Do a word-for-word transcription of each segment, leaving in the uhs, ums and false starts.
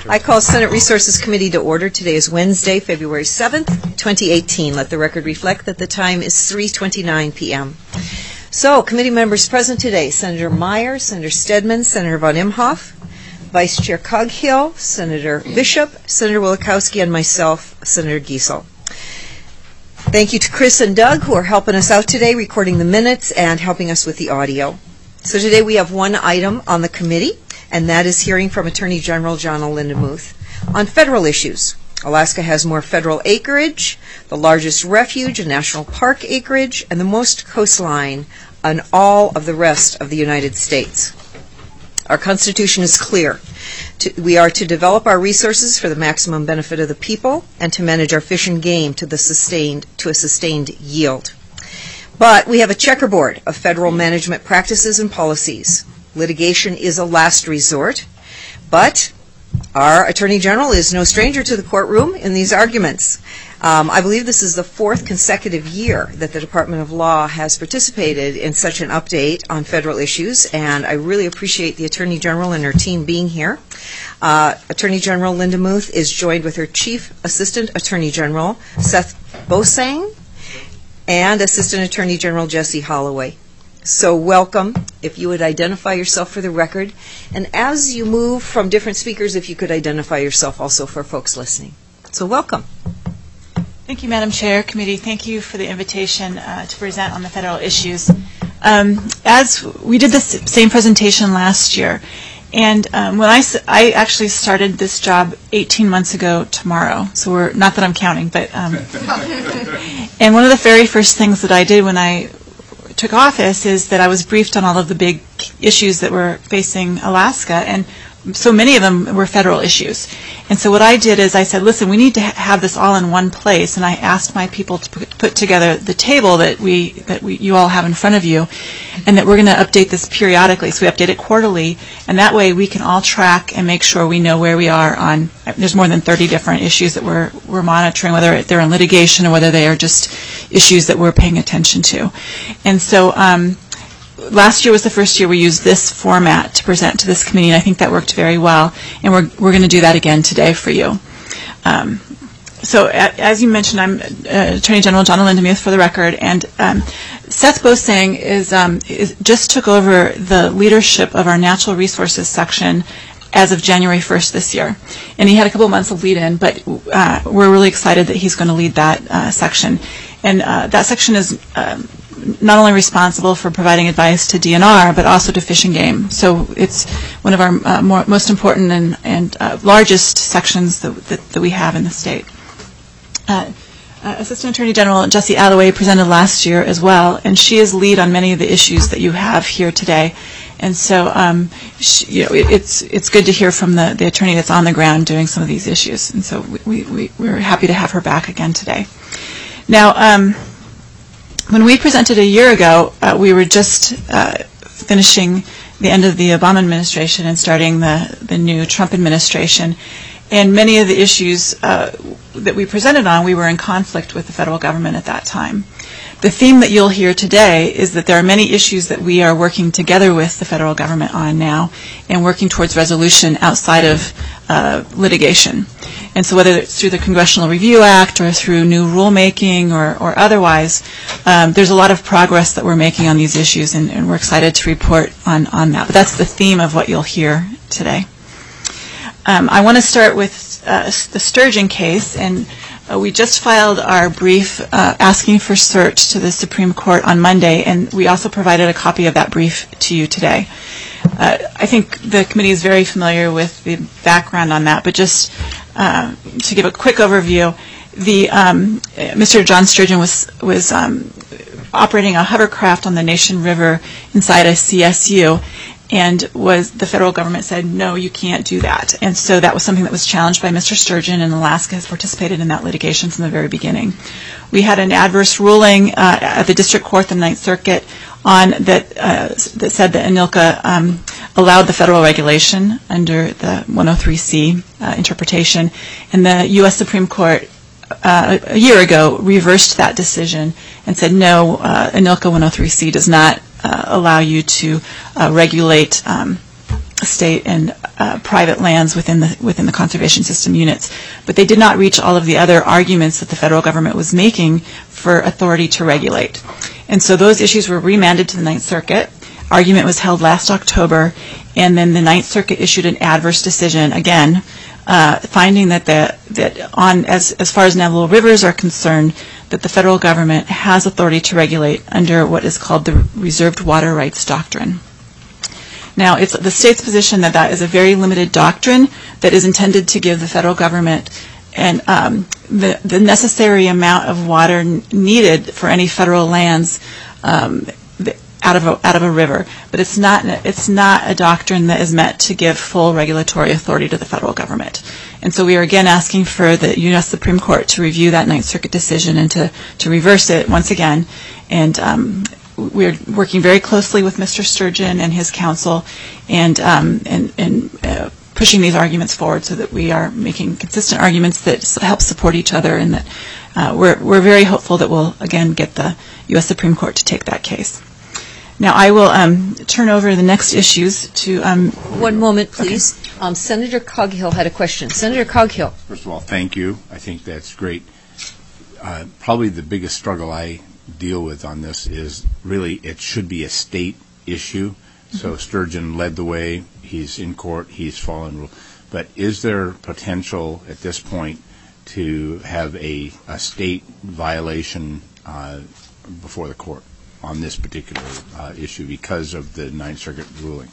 I call Senate Resources Committee to order. Today is Wednesday, February seventh, twenty eighteen. Let the record reflect that the time is three twenty-nine p m So, committee members present today: Senator Meyer, Senator Stedman, Senator von Imhoff, Vice Chair Coghill, Senator Bishop, Senator Wielechowski, and myself, Senator Giesel. Thank you to Chris and Doug, who are helping us out today, recording the minutes and helping us with the audio. So today we have one item on the committee, and that is hearing from Attorney General John O. Lindemuth on federal issues. Alaska has more federal acreage, the largest refuge and national park acreage, and the most coastline on all of the rest of the United States. Our Constitution is clear. To, we are to develop our resources for the maximum benefit of the people and to manage our fish and game to, the sustained, to a sustained yield. But we have a checkerboard of federal management practices and policies. Litigation is a last resort, but our Attorney General is no stranger to the courtroom in these arguments. Um, I believe this is the fourth consecutive year that the Department of Law has participated in such an update on federal issues, and I really appreciate the Attorney General and her team being here. Uh, Attorney General Lindemuth is joined with her Chief Assistant Attorney General, Seth Bosang, and Assistant Attorney General Jesse Holloway. So welcome. If you would identify yourself for the record, and as you move from different speakers, if you could identify yourself also for folks listening. So welcome. Thank you, Madam Chair, Committee. Thank you for the invitation uh, to present on the federal issues. Um, as we did this same presentation last year, and um, when I, I actually started this job eighteen months ago tomorrow, so we're, not that I'm counting, but, um, and one of the very first things that I did when I took office is that I was briefed on all of the big issues that were facing Alaska, and so many of them were federal issues. And so what I did is I said, listen, we need to ha have this all in one place, and I asked my people to put, put together the table that we that we you all have in front of you, and that we're going to update this periodically. So we update it quarterly, and that way we can all track and make sure we know where we are on. There's more than thirty different issues that we're we're monitoring, whether they're in litigation or whether they are just issues that we're paying attention to. And so um, last year was the first year we used this format to present to this committee, and I think that worked very well, and we're, we're going to do that again today for you. Um, so a, as you mentioned, I'm uh, Attorney General John O. Lindemuth for the record, and um, Seth Bosang is, um, is just took over the leadership of our natural resources section as of January first this year. And he had a couple months of lead-in, but uh, we're really excited that he's going to lead that uh, section. And uh, that section is um, not only responsible for providing advice to D N R, but also to Fish and Game. So it's one of our uh, more, most important and, and uh, largest sections that, that, that we have in the state. Uh, uh, Assistant Attorney General Jesse Holloway presented last year as well, and she is lead on many of the issues that you have here today. And so um, she, you know, it, it's, it's good to hear from the, the attorney that's on the ground doing some of these issues. And so we, we, we're happy to have her back again today. Now, um, when we presented a year ago, uh, we were just uh, finishing the end of the Obama administration and starting the, the new Trump administration. And many of the issues uh, that we presented on, we were in conflict with the federal government at that time. The theme that you'll hear today is that there are many issues that we are working together with the federal government on now and working towards resolution outside of uh, litigation. And so whether it's through the Congressional Review Act or through new rulemaking or, or otherwise, um, there's a lot of progress that we're making on these issues, and, and we're excited to report on, on that. But that's the theme of what you'll hear today. Um, I want to start with uh, the Sturgeon case, and uh, we just filed our brief uh, asking for cert to the Supreme Court on Monday, and we also provided a copy of that brief to you today. Uh, I think the committee is very familiar with the background on that, but just uh, to give a quick overview, the um, Mister John Sturgeon was was um, operating a hovercraft on the Nation River inside a C S U, and was the federal government said, no, you can't do that. And so that was something that was challenged by Mister Sturgeon, and Alaska has participated in that litigation from the very beginning. We had an adverse ruling uh, at the District Court, the Ninth Circuit, on that uh, that said that ANILCA um, allowed the federal regulation under the one oh three C uh, interpretation, and the U S Supreme Court uh, a year ago reversed that decision and said no, uh, ANILCA one oh three C does not uh, allow you to uh, regulate um, state and uh, private lands within the within the conservation system units. But they did not reach all of the other arguments that the federal government was making for authority to regulate. And so those issues were remanded to the Ninth Circuit. Argument was held last October, and then the Ninth Circuit issued an adverse decision again, uh, finding that the that on as as far as navigable rivers are concerned, that the federal government has authority to regulate under what is called the Reserved Water Rights Doctrine. Now, it's the state's position that that is a very limited doctrine that is intended to give the federal government and um, the the necessary amount of water n- needed for any federal lands um, the, out of a, out of a river, but it's not it's not a doctrine that is meant to give full regulatory authority to the federal government. And so we are again asking for the U S Supreme Court to review that Ninth Circuit decision and to, to reverse it once again. And um, we're working very closely with Mister Sturgeon and his counsel, and um, and, and uh, pushing these arguments forward so that we are making consistent arguments that help support each other, and that uh, we're we're very hopeful that we'll again get the U S Supreme Court to take that case. Now, I will um, turn over the next issues to... Um, One moment, please. Okay. Um, Senator Coghill had a question. Senator Coghill. First of all, thank you. I think that's great. Uh, probably the biggest struggle I deal with on this is really it should be a state issue. Mm-hmm. So Sturgeon led the way. He's in court. He's following rules. But is there potential at this point to have a, a state violation uh, before the court on this particular uh, issue because of the Ninth Circuit ruling?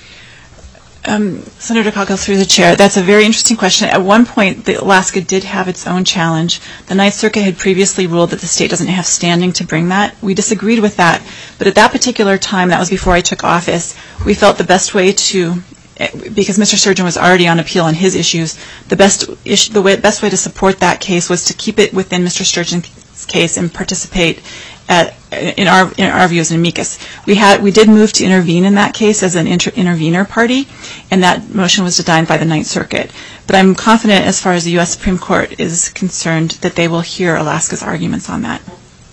Um, Senator Coghill, through the chair, that's a very interesting question. At one point, the Alaska did have its own challenge. The Ninth Circuit had previously ruled that the state doesn't have standing to bring that. We disagreed with that. But at that particular time, that was before I took office, we felt the best way to, because Mister Sturgeon was already on appeal on his issues, the best issue, the way, best way to support that case was to keep it within Mister Sturgeon's case and participate At, in our in our view as an amicus. We had we did move to intervene in that case as an inter- intervener party, and that motion was denied by the Ninth Circuit. But I'm confident, as far as the U S Supreme Court is concerned, that they will hear Alaska's arguments on that.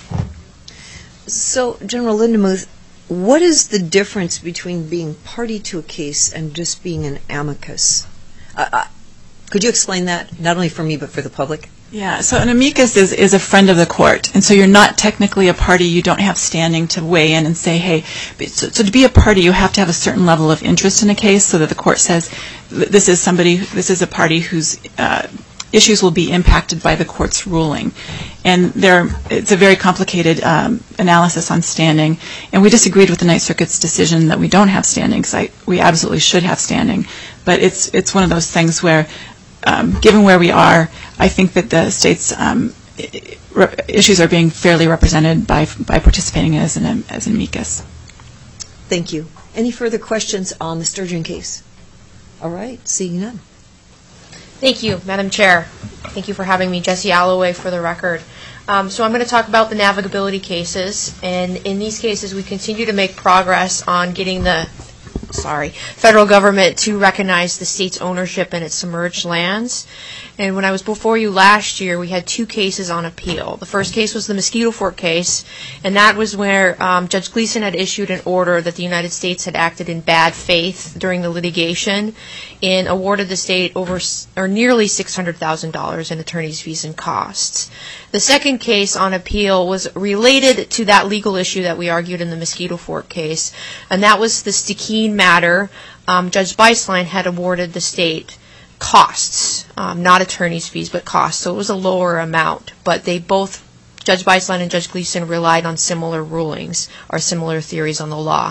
So, General Lindemuth, what is the difference between being party to a case and just being an amicus? Uh, uh, could you explain that, not only for me but for the public? Yeah, so an amicus is, is a friend of the court, and so you're not technically a party. You don't have standing to weigh in and say, hey, so, so to be a party, you have to have a certain level of interest in a case so that the court says this is somebody, this is a party whose uh, issues will be impacted by the court's ruling. And there, it's a very complicated um, analysis on standing, and we disagreed with the Ninth Circuit's decision that we don't have standing, because we absolutely should have standing. But it's it's one of those things where, Um, given where we are, I think that the state's um, re- issues are being fairly represented by by participating as an as an amicus. Thank you. Any further questions on the Sturgeon case? All right, seeing none. Thank you, Madam Chair. Thank you for having me, Jessie Alloway, for the record. Um, so I'm going to talk about the navigability cases, and in these cases, we continue to make progress on getting the sorry, federal government to recognize the state's ownership in its submerged lands. And when I was before you last year, we had two cases on appeal. The first case was the Mosquito Fork case, and that was where um, Judge Gleeson had issued an order that the United States had acted in bad faith during the litigation and awarded the state over or nearly six hundred thousand dollars in attorney's fees and costs. The second case on appeal was related to that legal issue that we argued in the Mosquito Fork case, and that was the Stikine matter. Um, Judge Beislein had awarded the state costs, um, not attorney's fees, but costs. So it was a lower amount, but they both, Judge Beislein and Judge Gleeson, relied on similar rulings or similar theories on the law.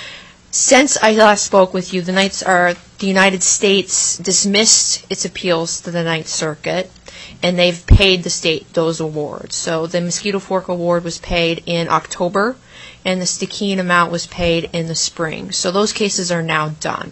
Since I last spoke with you, the, Knights are, the United States dismissed its appeals to the Ninth Circuit, and they've paid the state those awards. So the Mosquito Fork award was paid in October, and the Stikine amount was paid in the spring. So those cases are now done.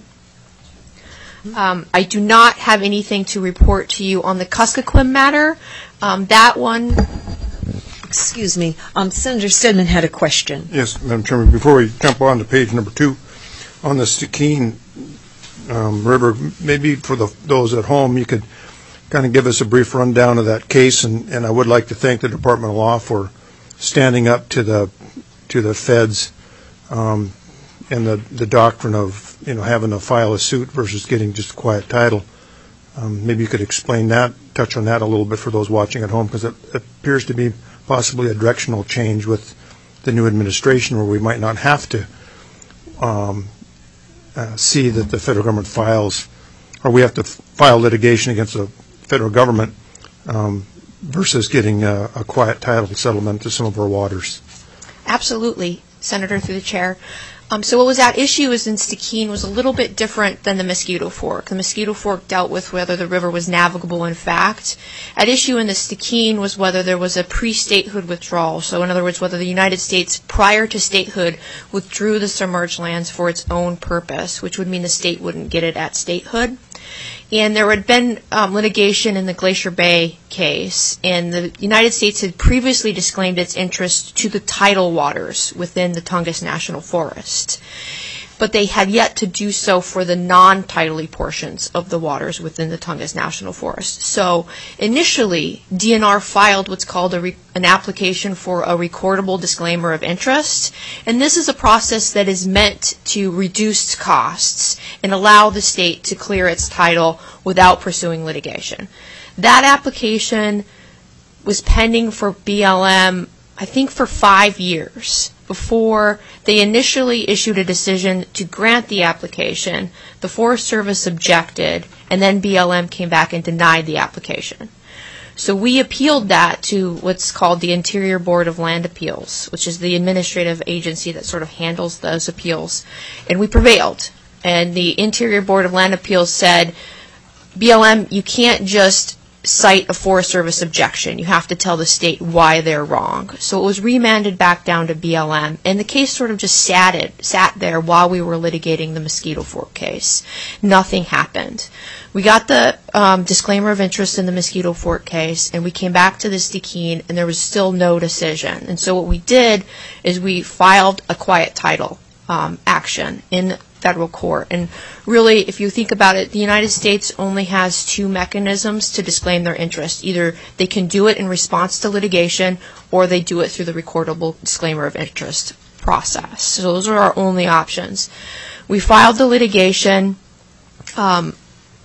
Um, I do not have anything to report to you on the Kuskokwim matter. Um, that one... Excuse me. Um, Senator Stedman had a question. Yes, Madam Chairman. Before we jump on to page number two, on the Stikine um, River, maybe for the, those at home, you could kind of give us a brief rundown of that case, and, and I would like to thank the Department of Law for standing up to the to the feds um, and the, the doctrine of, you know, having to file a suit versus getting just a quiet title. Um, maybe you could explain that, touch on that a little bit for those watching at home, because it, it appears to be possibly a directional change with the new administration where we might not have to um, uh, see that the federal government files, or we have to file litigation against the federal government um, versus getting a, a quiet title settlement to some of our waters. Absolutely, Senator, through the chair. Um, so what was at issue is in Stikine was a little bit different than the Mosquito Fork. The Mosquito Fork dealt with whether the river was navigable in fact. At issue in the Stikine was whether there was a pre-statehood withdrawal. So in other words, whether the United States, prior to statehood, withdrew the submerged lands for its own purpose, which would mean the state wouldn't get it at statehood. And there had been um, litigation in the Glacier Bay case, and the United States had previously disclaimed its interest to the tidal waters within the Tongass National Forest. But they had yet to do so for the non-tidally portions of the waters within the Tongass National Forest. So initially, D N R filed what's called a re- an application for a recordable disclaimer of interest, and this is a process that is meant to reduce costs and allow the state to clear its title without pursuing litigation. That application was pending for B L M, I think, for five years. Before they initially issued a decision to grant the application, the Forest Service objected, and then B L M came back and denied the application. So we appealed that to what's called the Interior Board of Land Appeals, which is the administrative agency that sort of handles those appeals, and we prevailed. And the Interior Board of Land Appeals said, B L M, you can't just cite a Forest Service objection. You have to tell the state why they're wrong. So it was remanded back down to B L M, and the case sort of just sat, it, sat there while we were litigating the Mosquito Fork case. Nothing happened. We got the um, disclaimer of interest in the Mosquito Fork case, and we came back to the Stikine, and there was still no decision. And so what we did is we filed a quiet title um, action in federal court. And really, if you think about it, the United States only has two mechanisms to disclaim their interest. Either they can do it in response to litigation, or they do it through the recordable disclaimer of interest process. So those are our only options. We filed the litigation, um,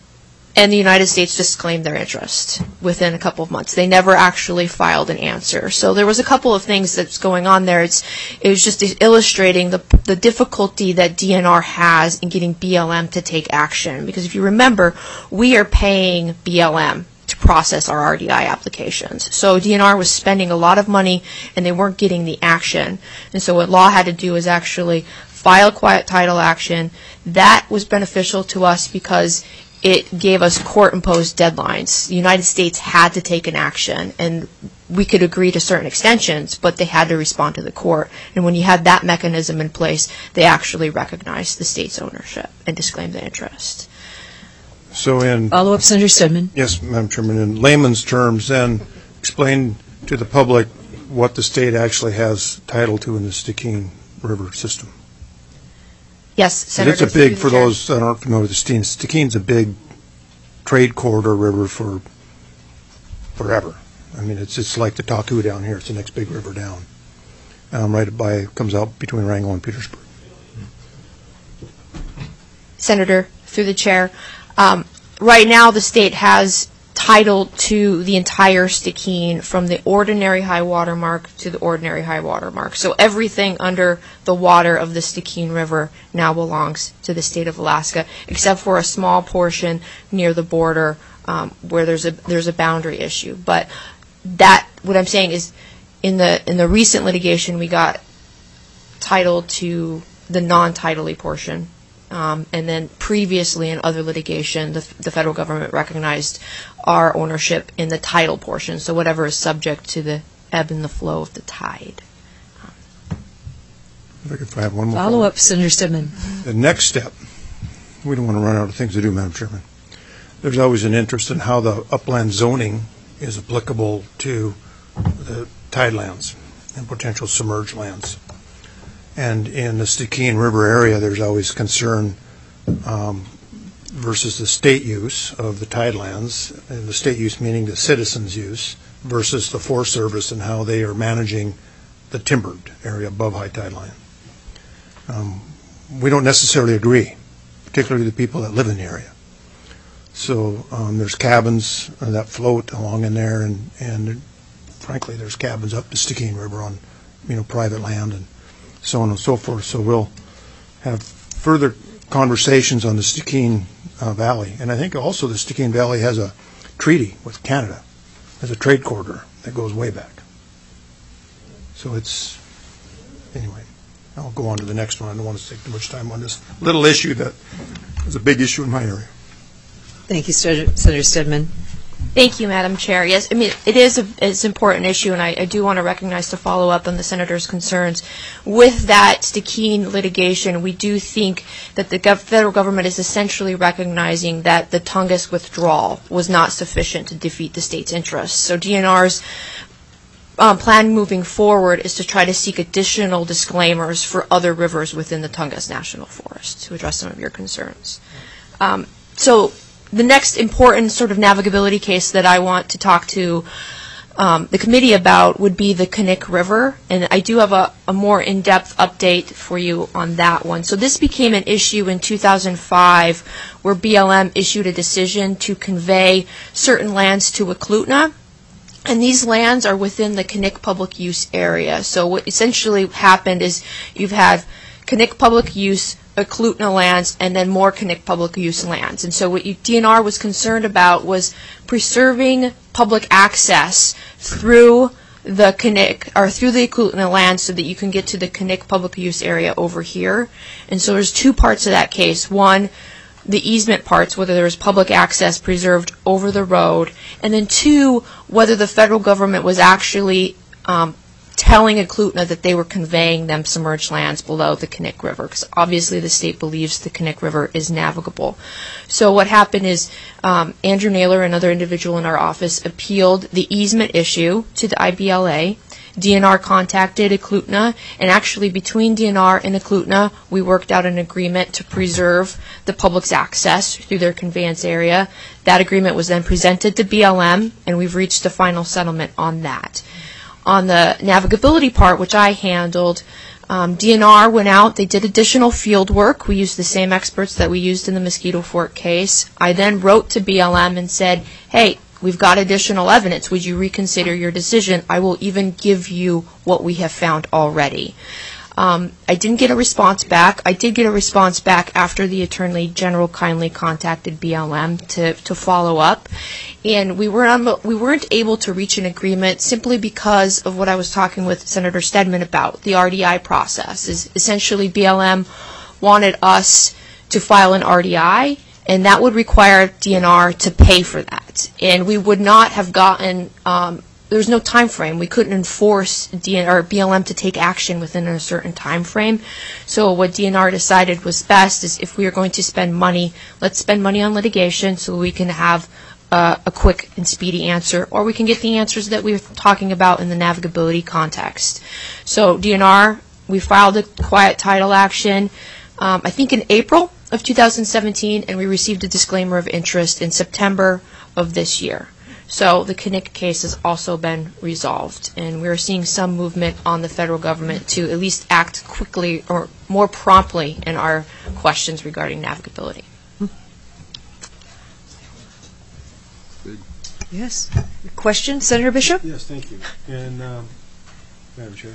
and the United States disclaimed their interest within a couple of months. They never actually filed an answer. So there was a couple of things that's going on there. It's, it was just illustrating the, the difficulty that D N R has in getting B L M to take action. Because if you remember, we are paying B L M to process our R D I applications. So D N R was spending a lot of money, and they weren't getting the action. And so what law had to do is actually file quiet title action. That was beneficial to us because it gave us court-imposed deadlines. The United States had to take an action, and we could agree to certain extensions, but they had to respond to the court. And when you had that mechanism in place, they actually recognized the state's ownership and disclaimed the interest. So in Follow-up, Senator Stedman. Yes, Madam Chairman. In layman's terms, then, explain to the public what the state actually has title to in the Stikine River system. Yes, Senator. It's a big, for those that aren't familiar with the Stikine, Stikine's a big trade corridor river for forever. I mean, it's it's like the Taku down here. It's the next big river down. Um, right by, comes out between Wrangell and Petersburg. Senator, through the chair, um, right now the state has title to the entire Stikine from the ordinary high water mark to the ordinary high water mark. So everything under the water of the Stikine River now belongs to the state of Alaska, except for a small portion near the border um, where there's a there's a boundary issue. But that, what I'm saying is, in the in the recent litigation, we got title to the non-tidally portion. Um, and then previously in other litigation, the, the federal government recognized our ownership in the tidal portion, so whatever is subject to the ebb and the flow of the tide. If I have one more Follow up, Senator Stedman. The next step, we don't want to run out of things to do, Madam Chairman. There's always an interest in how the upland zoning is applicable to the tidelands and potential submerged lands. And in the Stikine River area, there's always concern um, versus the state use of the tidelands, and the state use meaning the citizens' use, versus the Forest Service and how they are managing the timbered area above high tide line. Um, we don't necessarily agree, particularly the people that live in the area. So um, there's cabins uh, that float along in there, and, and frankly, there's cabins up the Stikine River on, you know, private land and so on and so forth. So we'll have further conversations on the Stikine uh, Valley. And I think also the Stikine Valley has a treaty with Canada. There's a trade corridor that goes way back. So it's, anyway, I'll go on to the next one. I don't want to take too much time on this little issue that is a big issue in my area. Thank you, Senator Senator Stedman. Thank you, Madam Chair. Yes, I mean, it is a, it's an important issue, and I, I do want to recognize to follow up on the Senator's concerns. With that Stikine litigation, we do think that the gov federal government is essentially recognizing that the Tungus withdrawal was not sufficient to defeat the state's interests. So D N R's um, plan moving forward is to try to seek additional disclaimers for other rivers within the Tungus National Forest to address some of your concerns. Um, so the next important sort of navigability case that I want to talk to um, the committee about would be the Knik River, and I do have a, a more in-depth update for you on that one. So this became an issue in two thousand five where B L M issued a decision to convey certain lands to Eklutna, and these lands are within the Knik public use area. So what essentially happened is you've had Knik public use, Eklutna lands, and then more Knik public use lands. And so what you, D N R was concerned about was preserving public access through the Knik, or through the Eklutna land, so that you can get to the Knik public use area over here. And so there's two parts of that case. One, the easement parts, whether there's public access preserved over the road, and then two, whether the federal government was actually um, telling Eklutna that they were conveying them submerged lands below the Knik River, because obviously the state believes the Knik River is navigable. So what happened is um, Andrew Naylor, another individual in our office, appealed the easement issue to the I B L A. D N R contacted Eklutna, and actually between D N R and Eklutna, we worked out an agreement to preserve the public's access through their conveyance area. That agreement was then presented to B L M, and we've reached a final settlement on that. On the navigability part, which I handled, um, D N R went out, they did additional field work. We used the same experts that we used in the Mosquito Fort case. I then wrote to B L M and said, hey, we've got additional evidence. Would you reconsider your decision? I will even give you what we have found already. Um, I didn't get a response back. I did get a response back after the Attorney General kindly contacted B L M to, to follow up. And we weren't, we weren't able to reach an agreement simply because of what I was talking with Senator Stedman about, the R D I process. Is essentially B L M wanted us to file an R D I, and that would require D N R to pay for that. And we would not have gotten, um, there was no time frame. We couldn't enforce D N R or B L M to take action within a certain time frame. So what D N R decided was best is if we are going to spend money, let's spend money on litigation so we can have uh, a quick and speedy answer, or we can get the answers that we were talking about in the navigability context. So D N R, we filed a quiet title action, um, I think in April of two thousand seventeen, and we received a disclaimer of interest in September of this year. So the Knik case has also been resolved, and we're seeing some movement on the federal government to at least act quickly or more promptly in our questions regarding navigability. Good. Yes. Question, Senator Bishop? Yes, thank you. And um, Madam Chair,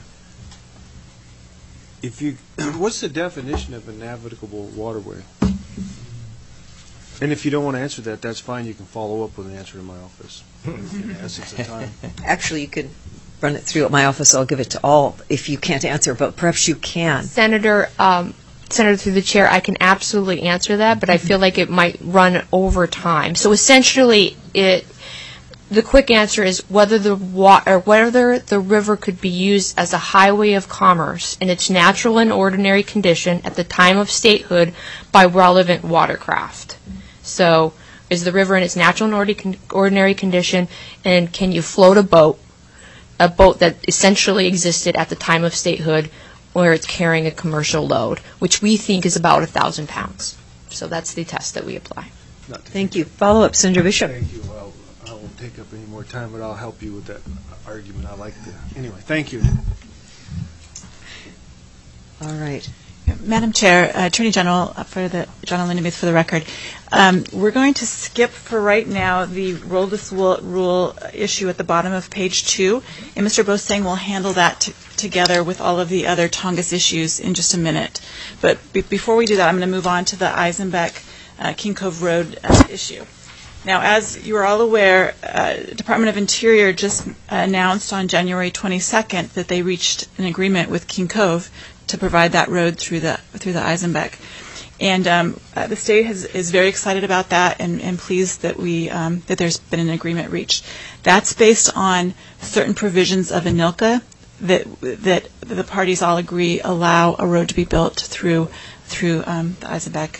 if you, what's the definition of a navigable waterway? And if you don't want to answer that, that's fine. You can follow up with an answer in my office. In the essence of time. Actually, you could run it through at my office. I'll give it to all if you can't answer, but perhaps you can. Senator, um, Senator, through the chair, I can absolutely answer that, but I feel like it might run over time. So essentially, it the quick answer is whether the wa- or whether the river could be used as a highway of commerce in its natural and ordinary condition at the time of statehood by relevant watercraft. So, is the river in its natural and ordinary condition, and can you float a boat, a boat that essentially existed at the time of statehood, where it's carrying a commercial load, which we think is about a thousand pounds. So that's the test that we apply. Thank you. Follow up, Senator Bishop. Thank you. Well, I won't take up any more time, but I'll help you with that argument. I like to. Anyway, thank you. All right. Madam Chair, uh, Attorney General uh, for the John Lindemuth for the record. Um, we're going to skip for right now the roll this rule issue at the bottom of page two, and Mister Bosang will handle that t- together with all of the other Tongass issues in just a minute. But be- before we do that, I'm going to move on to the Eisenbeck uh, King Cove Road uh, issue. Now, as you are all aware, uh, Department of Interior just announced on January twenty-second that they reached an agreement with King Cove to provide that road through the through the Eisenbeck. And um, uh, the state has, is very excited about that and, and pleased that we um, that there's been an agreement reached. That's based on certain provisions of ANILCA that that the parties all agree allow a road to be built through through um, the Eisenbeck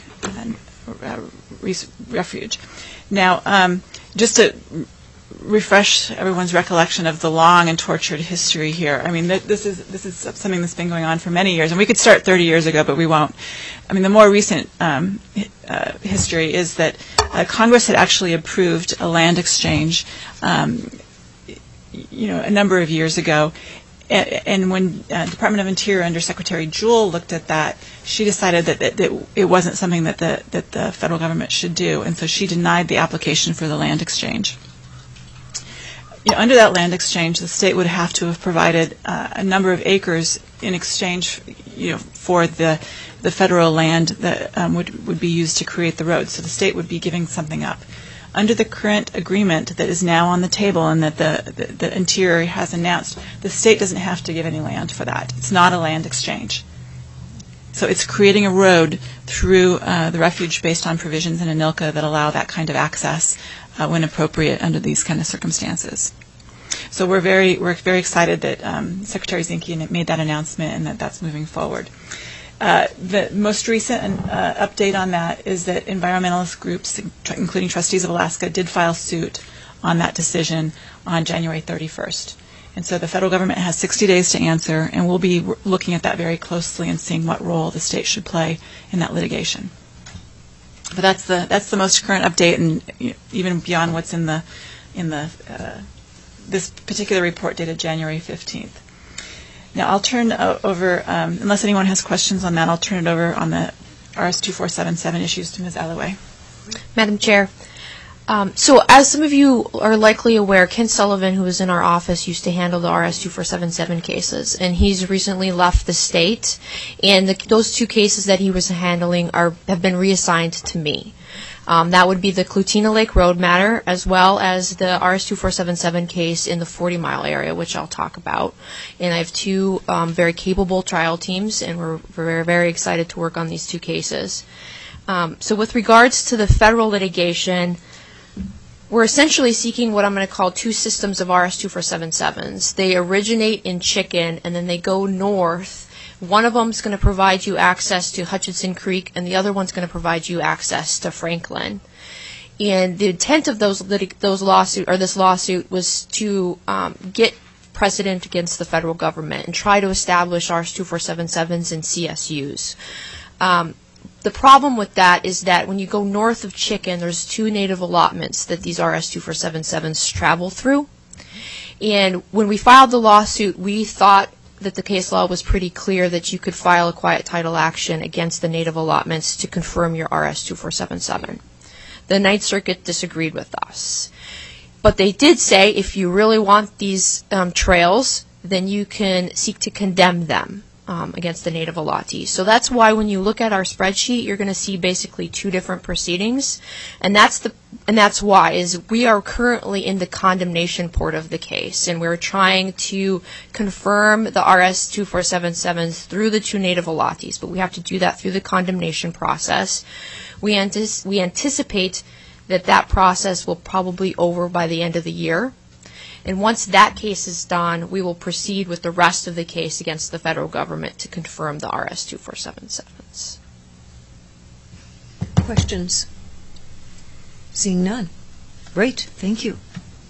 uh, refuge. Now, um, just to refresh everyone's recollection of the long and tortured history here. I mean, th- this is this is something that's been going on for many years, and we could start thirty years ago, but we won't. I mean, the more recent um, uh, history is that uh, Congress had actually approved a land exchange, um, you know, a number of years ago. And, and when uh, Department of Interior Under Secretary Jewell looked at that, she decided that, that, that it wasn't something that the that the federal government should do, and so she denied the application for the land exchange. You know, under that land exchange, the state would have to have provided uh, a number of acres in exchange, you know, for the the federal land that um, would would be used to create the road. So the state would be giving something up. Under the current agreement that is now on the table and that the, the, the Interior has announced, the state doesn't have to give any land for that. It's not a land exchange. So it's creating a road through uh, the refuge based on provisions in ANILCA that allow that kind of access uh, when appropriate under these kind of circumstances. So we're very we're very excited that um, Secretary Zinke made that announcement and that that's moving forward. Uh, the most recent uh, update on that is that environmentalist groups, including Trustees of Alaska, did file suit on that decision on January thirty-first. And so the federal government has sixty days to answer, and we'll be looking at that very closely and seeing what role the state should play in that litigation. But that's the that's the most current update, and you know, even beyond what's in the in the uh, this particular report dated January fifteenth. Now I'll turn uh, over, um, unless anyone has questions on that, I'll turn it over on the R S two four seven seven issues to Miz Alloway. Madam Chair, um, so as some of you are likely aware, Ken Sullivan, who was in our office, used to handle the R S two four seven seven cases, and he's recently left the state, and the, those two cases that he was handling are have been reassigned to me. Um, that would be the Clutina Lake Road matter, as well as the R S two four seven seven case in the forty mile area, which I'll talk about. And I have two um, very capable trial teams, and we're, we're very excited to work on these two cases. Um, so with regards to the federal litigation, we're essentially seeking what I'm going to call two systems of R S two four seven sevens. They originate in Chicken, and then they go north. One of them is going to provide you access to Hutchinson Creek, and the other one's going to provide you access to Franklin. And the intent of those litig- those lawsuit or this lawsuit was to um, get precedent against the federal government and try to establish R S two four seven sevens and C S Us. Um, the problem with that is that when you go north of Chicken, there's two native allotments that these R S two four seven sevens travel through. And when we filed the lawsuit, we thought that the case law was pretty clear that you could file a quiet title action against the native allotments to confirm your R S two four seven seven. The Ninth Circuit disagreed with us. But they did say if you really want these um, trails, then you can seek to condemn them um, against the native allottees. So that's why when you look at our spreadsheet, you're going to see basically two different proceedings. And that's the and that's why is we are currently in the condemnation part of the case, and we're trying to confirm the R S two four seven sevens through the two native allottees, but we have to do that through the condemnation process. We, antis- we anticipate that that process will probably be over by the end of the year. And once that case is done, we will proceed with the rest of the case against the federal government to confirm the R S two four seven sevens. Questions? Seeing none. Great. Thank you.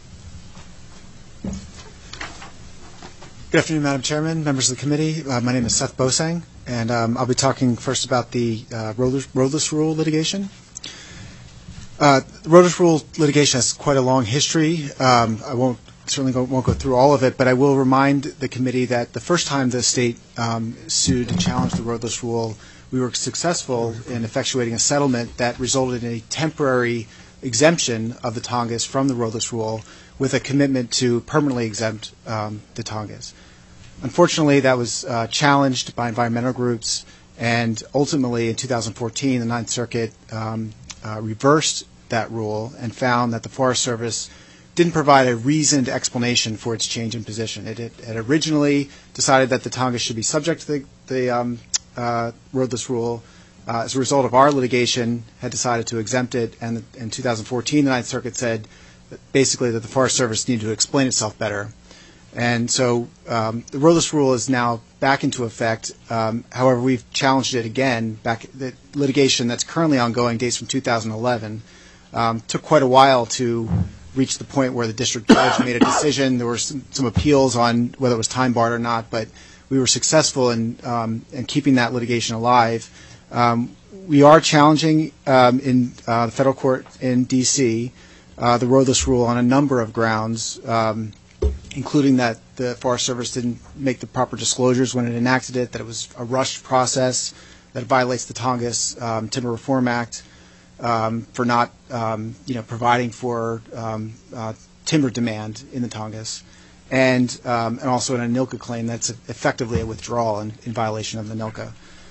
Good afternoon, Madam Chairman, members of the committee. Uh, my name is Seth Bosang, and um, I'll be talking first about the uh, roadless, roadless rule litigation. Uh, the roadless rule litigation has quite a long history. Um, I won't certainly go- won't go through all of it, but I will remind the committee that the first time the state um, sued to challenge the roadless rule, we were successful in effectuating a settlement that resulted in a temporary exemption of the Tongass from the roadless rule with a commitment to permanently exempt um, the Tongass. Unfortunately, that was uh, challenged by environmental groups, and ultimately in two thousand fourteen, the Ninth Circuit um, uh, reversed that rule and found that the Forest Service didn't provide a reasoned explanation for its change in position. It had originally decided that the Tongass should be subject to the, the um, uh, roadless rule. Uh, as a result of our litigation, had decided to exempt it, and in two thousand fourteen, the Ninth Circuit said that basically that the Forest Service needed to explain itself better. And so um, the roadless rule is now back into effect. Um, however, we've challenged it again. Back the litigation that's currently ongoing dates from two thousand eleven. Um, took quite a while to reach the point where the district judge made a decision. There were some, some appeals on whether it was time barred or not, but we were successful in um, in keeping that litigation alive. Um, we are challenging um, in uh, the federal court in D C uh, the roadless rule on a number of grounds, um, including that the Forest Service didn't make the proper disclosures when it enacted it, that it was a rushed process, that it violates the Tongass um, Timber Reform Act um, for not um, you know, providing for um, uh, timber demand in the Tongass, and, um, and also an ANILCA claim that's effectively a withdrawal in, in violation of the ANILCA.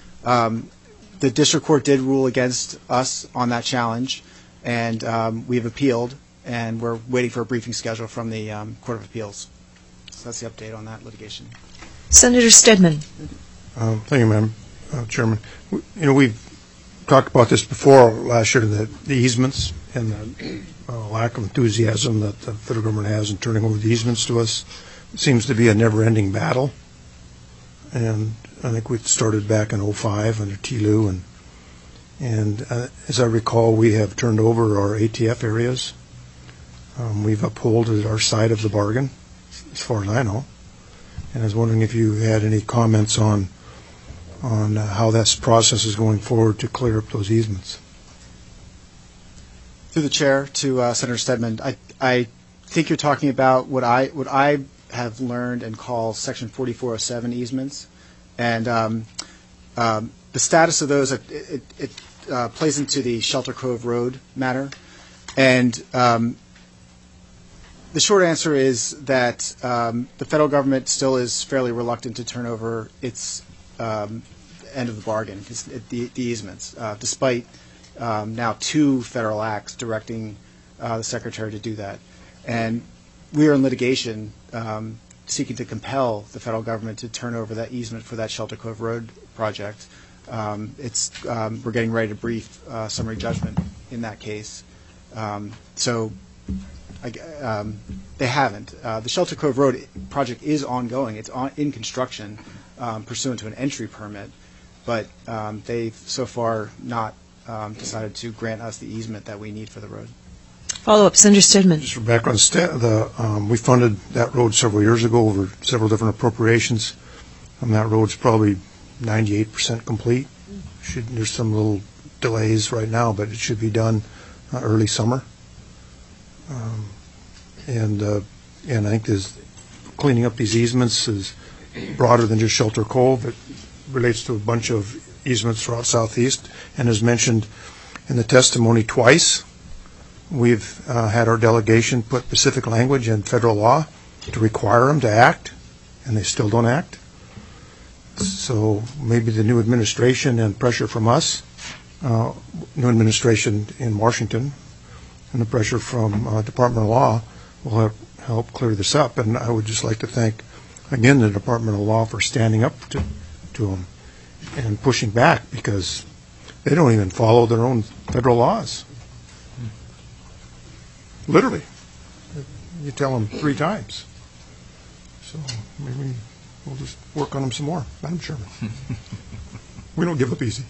Um, The district court did rule against us on that challenge, and um, we have appealed, and we're waiting for a briefing schedule from the um, Court of Appeals. So that's the update on that litigation. Senator Stedman. Um, thank you, Madam uh, Chairman. We, you know, we've talked about this before last year, the, the easements and the uh, lack of enthusiasm that the federal government has in turning over the easements to us. It seems to be a never-ending battle, and I think we started back in oh five under T L U, and and uh, as I recall, we have turned over our A T F areas. Um, we've upholded our side of the bargain, as far as I know. And I was wondering if you had any comments on on uh, how this process is going forward to clear up those easements. Through the chair to uh, Senator Stedman, I I think you're talking about what I what I have learned and call Section forty-four oh seven easements. And um, um, the status of those, it, it, it uh, plays into the Shelter Cove Road matter. And um, the short answer is that um, the federal government still is fairly reluctant to turn over its um, end of the bargain, the, the easements, uh, despite um, now two federal acts directing uh, the Secretary to do that. And we are in litigation um, seeking to compel the federal government to turn over that easement for that Shelter Cove Road project. Um, it's um, we're getting ready to brief uh, summary judgment in that case. Um, so I, um, they haven't. Uh, the Shelter Cove Road project is ongoing. It's on, in construction um, pursuant to an entry permit, but um, they've so far not um, decided to grant us the easement that we need for the road. Follow-up, Senator Stedman. Just for background, sta- the, um, we funded that road several years ago over several different appropriations. Um, that road's probably ninety-eight percent complete. Should, there's some little delays right now, but it should be done uh, early summer. Um, and uh, and I think this cleaning up these easements is broader than just Shelter Cove. It relates to a bunch of easements throughout Southeast, and as mentioned in the testimony twice, we've uh, had our delegation put specific language in federal law to require them to act, and they still don't act. So maybe the new administration and pressure from us, uh, new administration in Washington, and the pressure from uh, Department of Law will help, help clear this up. And I would just like to thank, again, the Department of Law for standing up to, to them and pushing back, because they don't even follow their own federal laws. Literally. You tell them three times. So maybe we'll just work on them some more, Madam Chairman. We don't give up easy.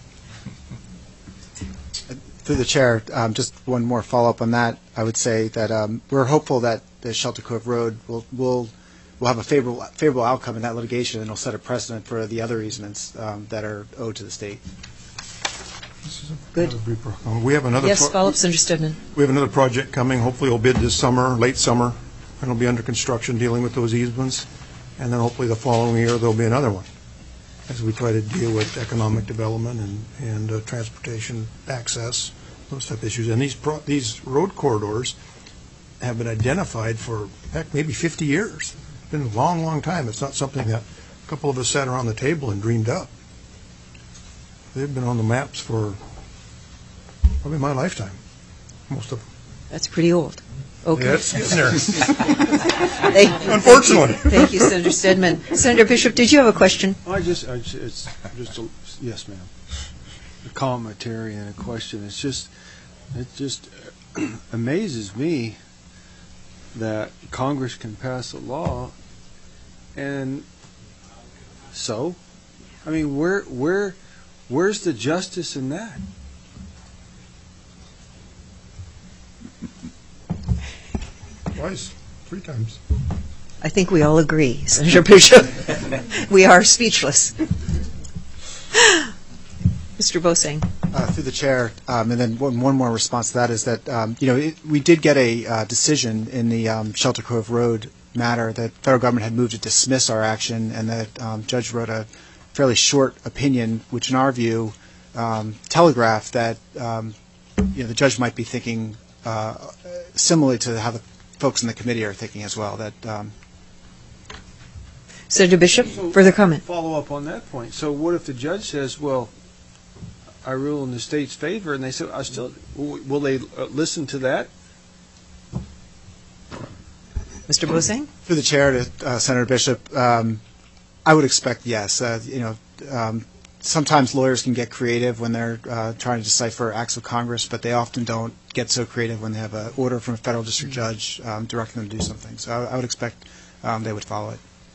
Through the chair, um, just one more follow-up on that. I would say that um, we're hopeful that the Shelter Cove Road will will will have a favorable favorable outcome in that litigation, and will set a precedent for the other easements um, that are owed to the state. This is a, Good. another brief pro- We have another. Yes, pro- follow-up, Senator Stedman. We have another project coming. Hopefully, we'll bid this summer, late summer, and it'll be under construction dealing with those easements, and then hopefully the following year there'll be another one as we try to deal with economic development and, and uh, transportation access, those type of issues. And these pro- these road corridors have been identified for, heck, maybe fifty years. It's been a long, long time. It's not something that a couple of us sat around the table and dreamed up. They've been on the maps for probably my lifetime, most of them. That's pretty old. Okay. Yeah, it's getting there. Thank- Unfortunately. Thank you. Thank you, Senator Stedman. Senator Bishop, did you have a question? I just, I just, it's just, a, yes, ma'am. A commentary and a question. It's just, it just amazes me that Congress can pass a law, and so, I mean, where, where, where's the justice in that? Twice, three times. I think we all agree, Senator Bishop. We are speechless. Mister Bosang. Uh, through the chair, um, and then one, one more response to that is that um, you know it, we did get a uh, decision in the um, Shelter Cove Road matter that federal government had moved to dismiss our action, and that um, judge wrote a fairly short opinion, which in our view um, telegraphed that um, you know the judge might be thinking uh, similarly to how the folks in the committee are thinking as well. That um, Senator Bishop, So, further comment. Follow up on that point. So what if the judge says, well, I rule in the state's favor, and they say, I still, will they uh, listen to that? Mister Bosang? through the chair to uh, Senator Bishop, um, I would expect yes. Uh, you know, um, sometimes lawyers can get creative when they're uh, trying to decipher acts of Congress, but they often don't get so creative when they have an order from a federal district judge um, directing them to do something. So I, I would expect um, they would follow it.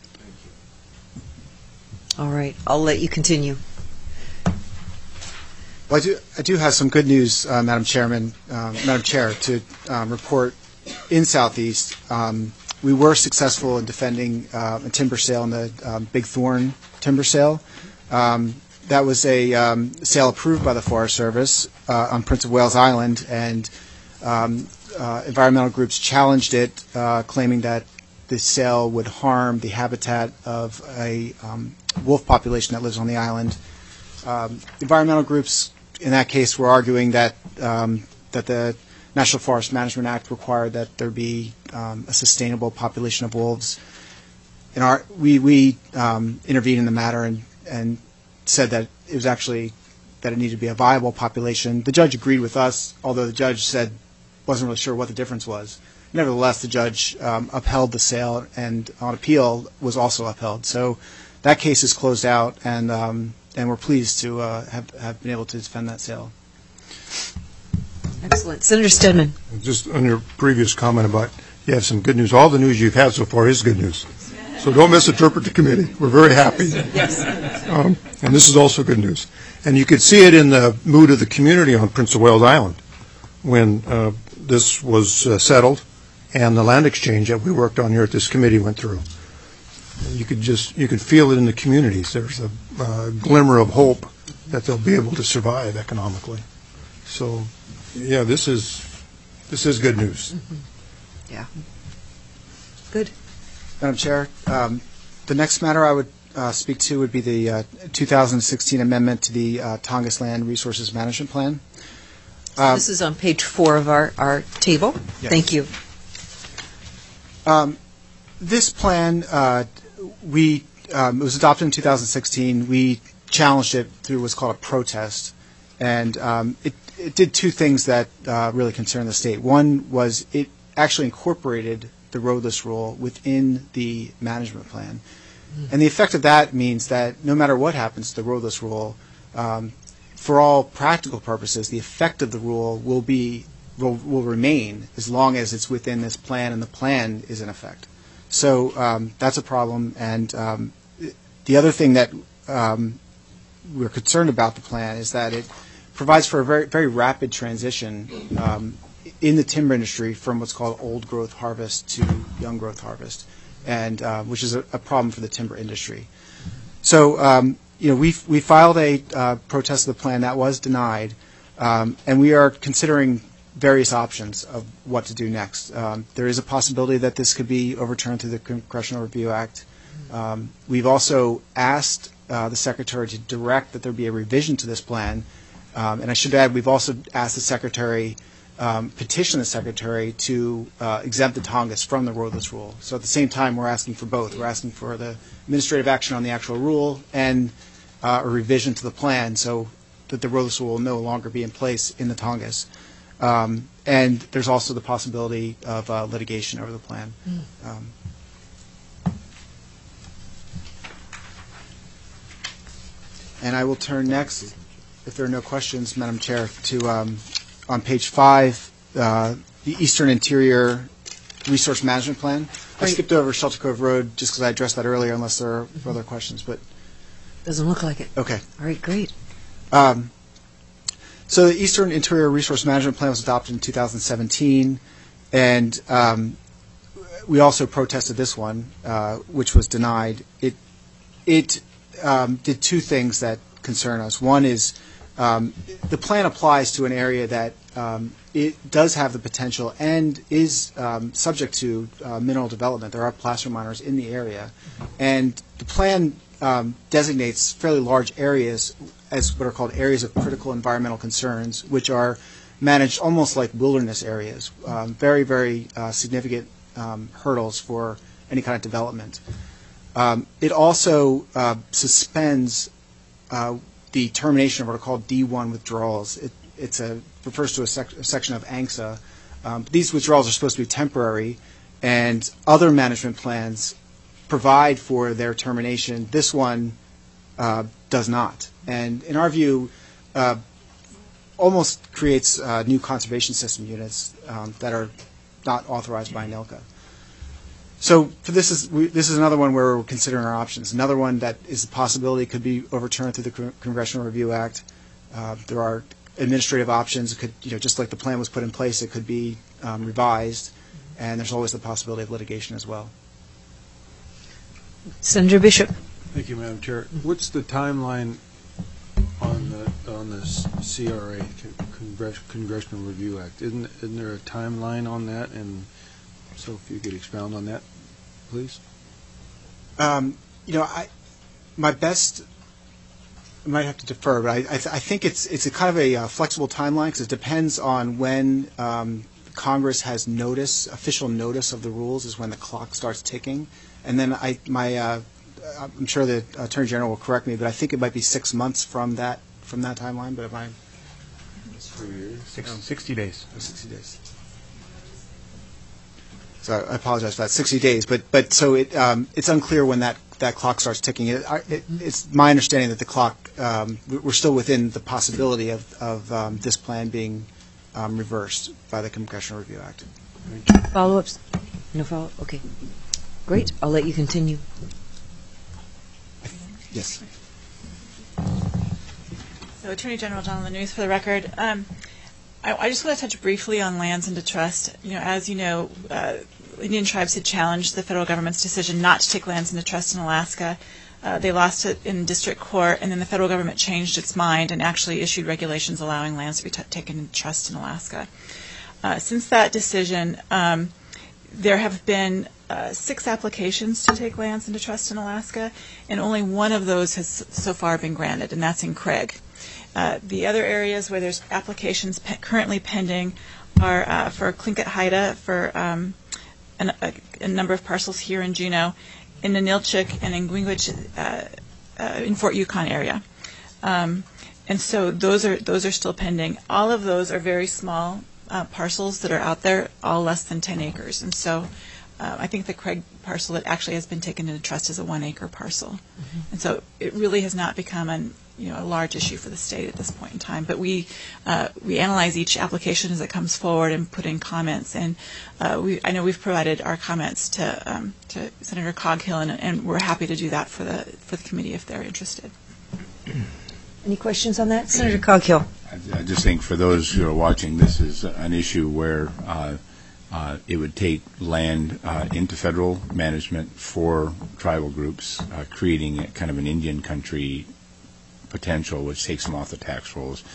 All right. I'll let you continue. Well, I do, I do have some good news, uh, Madam Chairman, uh, Madam Chair, to um, report in Southeast. Um, we were successful in defending uh, a timber sale in the um, Big Thorn timber sale. Um, that was a um, sale approved by the Forest Service uh, on Prince of Wales Island, and um, uh, environmental groups challenged it, uh, claiming that the sale would harm the habitat of a um, wolf population that lives on the island. Um, environmental groups in that case were arguing that um, that the National Forest Management Act required that there be um, a sustainable population of wolves. In our, we we um, intervened in the matter and, and said that it was actually that it needed to be a viable population. The judge agreed with us, although the judge said wasn't really sure what the difference was. Nevertheless, the judge um, upheld the sale, and on appeal was also upheld. So that case is closed out, and um, and we're pleased to uh, have have been able to defend that sale. Excellent. Senator Stedman. Just on your previous comment about you have some good news. All the news you've had so far is good news. So don't misinterpret the committee. We're very happy. Yes. Um, and this is also good news. And you could see it in the mood of the community on Prince of Wales Island when uh, this was uh, settled and the land exchange that we worked on here at this committee went through. You could just, you could feel it in the communities. There's a uh, glimmer of hope that they'll be able to survive economically. So, yeah, this is, this is good news. Mm-hmm. Yeah. Good. Madam Chair, um, the next matter I would uh, speak to would be the uh, two thousand sixteen amendment to the uh, Tongass Land Resources Management Plan. So Uh, this is on page four of our, our table. Yes. Thank you. Um, this plan, uh, we um, it was adopted in two thousand sixteen. We challenged it through what's called a protest, and um, it, it did two things that uh, really concern the state. One was it actually incorporated the roadless rule within the management plan, mm. and the effect of that means that no matter what happens to the roadless rule, um, for all practical purposes, the effect of the rule will be will, will remain as long as it's within this plan and the plan is in effect. So um, that's a problem. And um, the other thing that um, we're concerned about the plan is that it provides for a very very rapid transition um, in the timber industry from what's called old growth harvest to young growth harvest, and uh, which is a, a problem for the timber industry. So um, you know we we filed a uh, protest of the plan that was denied, um, and we are considering various options of what to do next. Um, there is a possibility that this could be overturned through the Congressional Review Act. Um, we've also asked uh, the Secretary to direct that there be a revision to this plan. Um, and I should add, we've also asked the Secretary, um, petition the Secretary to uh, exempt the Tongass from the roadless rule. So at the same time, we're asking for both. We're asking for the administrative action on the actual rule and uh, a revision to the plan so that the roadless rule will no longer be in place in the Tongass. Um, and there's also the possibility of uh, litigation over the plan. Mm. Um, and I will turn next, if there are no questions, Madam Chair, to um, on page five, uh, the Eastern Interior Resource Management Plan. Great. I skipped over Shelter Cove Road just because I addressed that earlier, unless there are mm-hmm. other questions. But doesn't look like it. Okay. All right, great. Um, so the Eastern Interior Resource Management Plan was adopted in two thousand seventeen, and um, we also protested this one, uh, which was denied. It it um, did two things that concern us. One is um, the plan applies to an area that um, it does have the potential and is um, subject to uh, mineral development. There are placer miners in the area, and the plan um, designates fairly large areas as what are called areas of critical environmental concerns, which are managed almost like wilderness areas, um, very, very uh, significant um, hurdles for any kind of development. Um, it also uh, suspends uh, the termination of what are called D one withdrawals. It it's a, refers to a, sec a section of ANCSA. Um, these withdrawals are supposed to be temporary, and other management plans provide for their termination. This one uh, does not. And in our view, uh, almost creates uh, new conservation system units um, that are not authorized by NILCA. So for this is we, this is another one where we're considering our options. Another one that is a possibility could be overturned through the Con Congressional Review Act. Uh, there are administrative options. It could, you know, just like the plan was put in place, it could be um, revised, and there's always the possibility of litigation as well. Senator Bishop. Thank you, Madam Chair. What's the timeline on the on the C R A, Congress, Congressional Review Act? Isn't isn't there a timeline on that? And so, if you could expound on that, please. Um, you know, I my best. I might have to defer, but I, I, th I think it's it's a kind of a uh, flexible timeline because it depends on when um, Congress has notice, official notice of the rules is when the clock starts ticking, and then I my uh, I'm sure the Attorney General will correct me, but I think it might be six months from that from that timeline. But if I two years, Six, sixty days. oh, sixty days. So I apologize for that. sixty days, but but so it um, it's unclear when that. that clock starts ticking. It, it, it's my understanding that the clock, um, we're still within the possibility of, of um, this plan being um, reversed by the Congressional Review Act. Follow-ups? No follow-up? Okay. Great. I'll let you continue. Yes. So Attorney General John Lanusse for the record. Um, I, I just want to touch briefly on lands into trust. You know, as you know, uh, Indian tribes had challenged the federal government's decision not to take lands into trust in Alaska. Uh, they lost it in district court, and then the federal government changed its mind and actually issued regulations allowing lands to be t taken into trust in Alaska. Uh, since that decision, um, there have been uh, six applications to take lands into trust in Alaska, and only one of those has so far been granted, and that's in Craig. Uh, the other areas where there's applications pe currently pending are uh, for Tlingit Haida, for um, An, a, a number of parcels here in Juneau, in Ninilchik and in Gwingwich, uh, uh, in Fort Yukon area, um, and so those are those are still pending. All of those are very small uh, parcels that are out there, all less than ten acres. And so, uh, I think the Craig parcel that actually has been taken into trust is a one-acre parcel, mm-hmm. and so it really has not become an you know, a large issue for the state at this point in time. But we uh, we analyze each application as it comes forward and put in comments. And uh, we I know we've provided our comments to um, to Senator Coghill, and, and we're happy to do that for the for the committee if they're interested. Any questions on that, Senator Coghill? I, I just think for those who are watching, this is an issue where uh, uh, it would take land uh, into federal management for tribal groups, uh, creating a kind of an Indian country potential, which takes them off the tax rolls.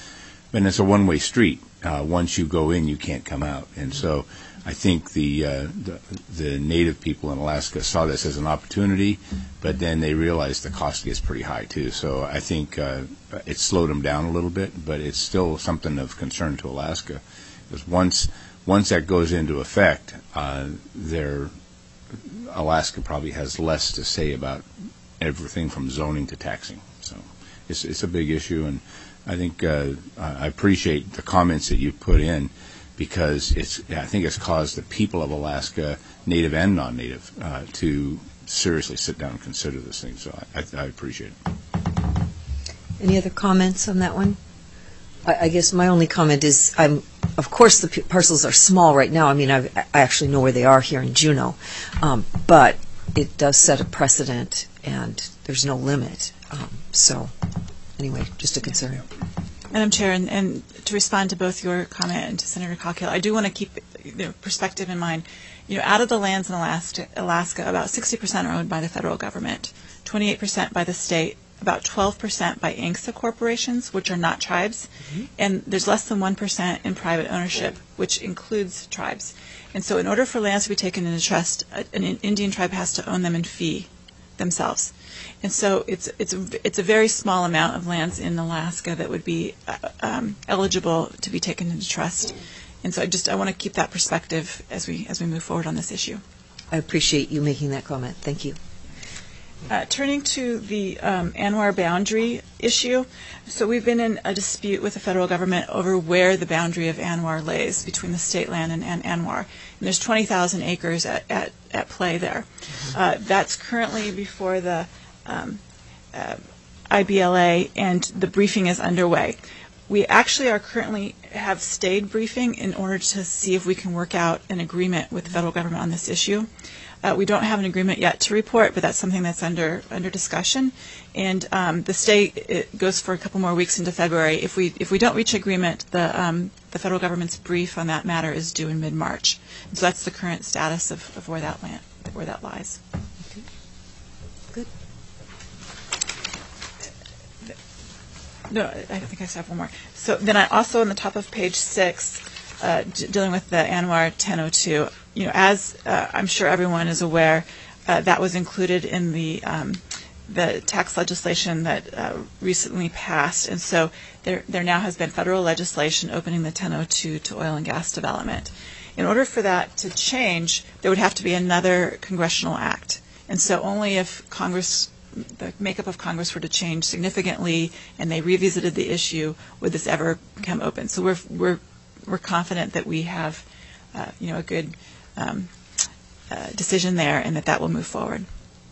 but it's a one-way street. Uh, once you go in, you can't come out. And so I think the, uh, the the native people in Alaska saw this as an opportunity, but then they realized the cost gets pretty high too. So I think uh, it slowed them down a little bit, but it's still something of concern to Alaska, because once once that goes into effect, uh, there Alaska probably has less to say about everything from zoning to taxing. So it's it's a big issue, and I think uh, I appreciate the comments that you put in, because it's I think it's caused the people of Alaska, native and non-native, uh, to seriously sit down and consider this thing. So I, I appreciate it. Any other comments on that one? I, I guess my only comment is, I'm, of course, the p- parcels are small right now. I mean, I've, I actually know where they are here in Juneau, um, but it does set a precedent, and there's no limit. Um, so, anyway, just a concern. Madam Chair, and, and to respond to both your comment and to Senator Cockill, I do want to keep you know, perspective in mind. You know, out of the lands in Alaska, Alaska, about sixty percent are owned by the federal government, twenty-eight percent by the state, about twelve percent by I N C S A corporations, which are not tribes, mm-hmm. and there's less than one percent in private ownership, which includes tribes. And so in order for lands to be taken into trust, an Indian tribe has to own them in fee themselves. And so it's it's a, it's a very small amount of lands in Alaska that would be uh, um, eligible to be taken into trust. And so I just I want to keep that perspective as we as we move forward on this issue. I appreciate you making that comment. Thank you. Uh, turning to the um, ANWR boundary issue, so we've been in a dispute with the federal government over where the boundary of ANWR lays between the state land and, and ANWR. And there's twenty thousand acres at, at, at play there. Uh, that's currently before the um, uh, I B L A, and the briefing is underway. We actually are currently have stayed briefing in order to see if we can work out an agreement with the federal government on this issue. Uh, we don't have an agreement yet to report, but that's something that's under under discussion. And um, the state it goes for a couple more weeks into February. If we if we don't reach agreement, the um, the federal government's brief on that matter is due in mid-March. And so that's the current status of, of where that land where that lies. Okay. Good. No, I think I still have one more. So then I also on the top of page six, uh, d- dealing with the ANWR ten oh two. You know, as uh, I'm sure everyone is aware, uh, that was included in the um, the tax legislation that uh, recently passed, and so there there now has been federal legislation opening the ten oh two to oil and gas development. In order for that to change, there would have to be another congressional act, and so only if Congress, the makeup of Congress, were to change significantly and they revisited the issue would this ever become open. So we're we're we're confident that we have, uh, you know, a good Um, uh, decision there, and that that will move forward.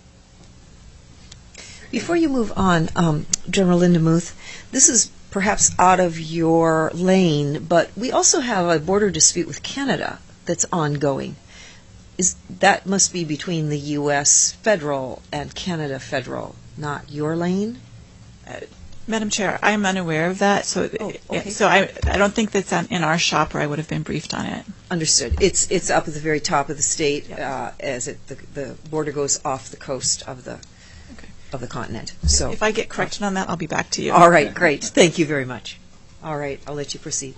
Before you move on, um, General Linda Muth, this is perhaps out of your lane, but we also have a border dispute with Canada that's ongoing. Is that must be between the U S federal and Canada federal, not your lane? Uh, Madam Chair, I am unaware of that, so Oh, okay. so I I don't think that's on, in our shop, or I would have been briefed on it. Understood. It's it's up at the very top of the state, Yep. uh, as it the, the border goes off the coast of the Okay. of the continent. So If I get corrected on that, I'll be back to you. all right, great. Thank you very much. All right, I'll let you proceed.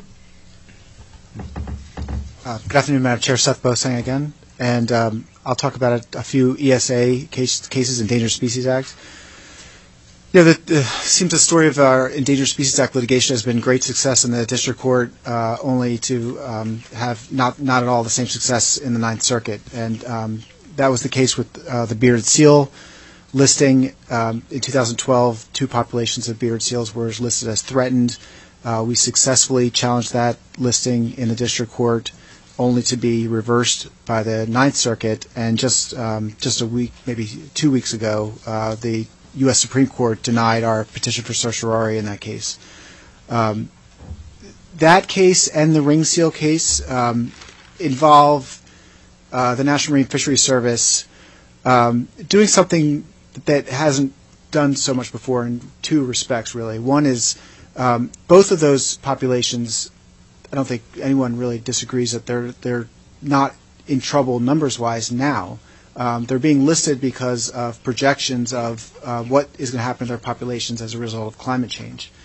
Uh, Good afternoon, Madam Chair. Seth Bosang again. And um, I'll talk about a, a few E S A case, cases, Endangered Species Act. Yeah, the, the, seems the story of our Endangered Species Act litigation has been great success in the district court, uh, only to um, have not, not at all the same success in the Ninth Circuit. And um, that was the case with uh, the bearded seal listing. Um, in two thousand twelve, two populations of bearded seals were listed as threatened. Uh, we successfully challenged that listing in the district court, only to be reversed by the Ninth Circuit. And just um, just a week, maybe two weeks ago, uh, the U S Supreme Court denied our petition for certiorari in that case. Um, that case and the ring seal case um, involve uh, the National Marine Fisheries Service um, doing something that hasn't done so much before in two respects, really. One is um, both of those populations, I don't think anyone really disagrees that they're they're not in trouble numbers-wise now. Um, they're being listed because of projections of uh, what is going to happen to their populations as a result of climate change.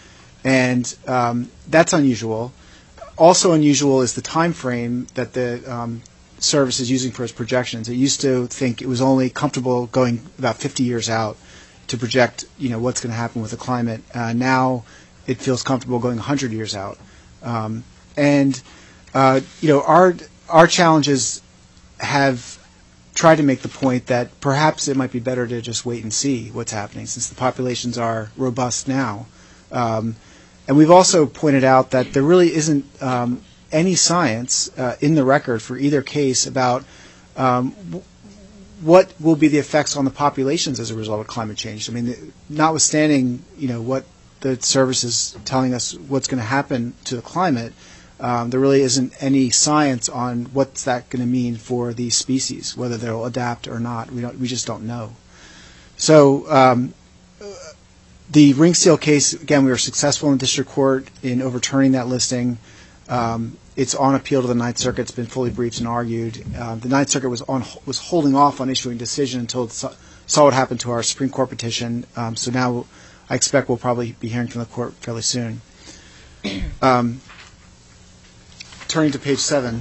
And um, that's unusual. Also unusual is the time frame that the um, service is using for its projections. It used to think it was only comfortable going about fifty years out to project, you know, what's going to happen with the climate. Uh, now it feels comfortable going one hundred years out. Um, and, uh, you know, our our challenges have tried to make the point that perhaps it might be better to just wait and see what's happening since the populations are robust now. Um, and we've also pointed out that there really isn't um, any science uh, in the record for either case about um, w- what will be the effects on the populations as a result of climate change. I mean, notwithstanding, you know, what the service is telling us what's going to happen to the climate, um, there really isn't any science on what's that going to mean for these species, whether they'll adapt or not. We don't. We just don't know. So um, the ring seal case, again, we were successful in district court in overturning that listing. Um, it's on appeal to the Ninth Circuit. It's been fully briefed and argued. Um, the Ninth Circuit was on was holding off on issuing a decision until it saw, saw what happened to our Supreme Court petition. Um, so now I expect we'll probably be hearing from the court fairly soon. Um, turning to page seven.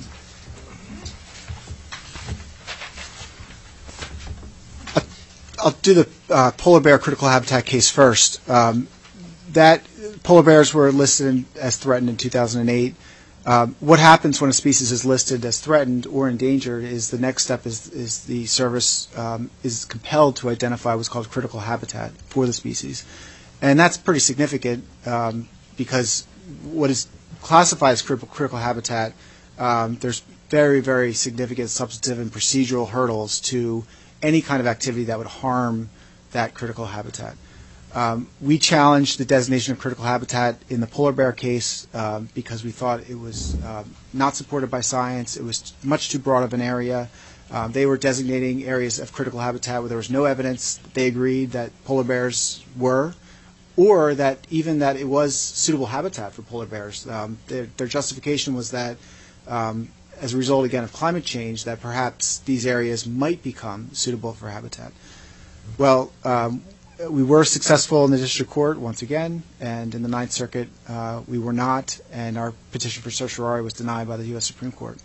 I'll do the uh, polar bear critical habitat case first. Um, that polar bears were listed in, as threatened in two thousand eight. Um, what happens when a species is listed as threatened or endangered is the next step is, is the service um, is compelled to identify what's called critical habitat for the species. And that's pretty significant um, because what is classified as critical, critical habitat, um, there's very, very significant substantive and procedural hurdles to any kind of activity that would harm that critical habitat. Um, we challenged the designation of critical habitat in the polar bear case um, because we thought it was uh, not supported by science. It was much too broad of an area. Um, they were designating areas of critical habitat where there was no evidence that they agreed that polar bears were, or that even that it was suitable habitat for polar bears. Um, their, their justification was that um, as a result, again, of climate change, that perhaps these areas might become suitable for habitat. Well, um, we were successful in the district court once again, and in the Ninth Circuit uh, we were not, and our petition for certiorari was denied by the U S Supreme Court.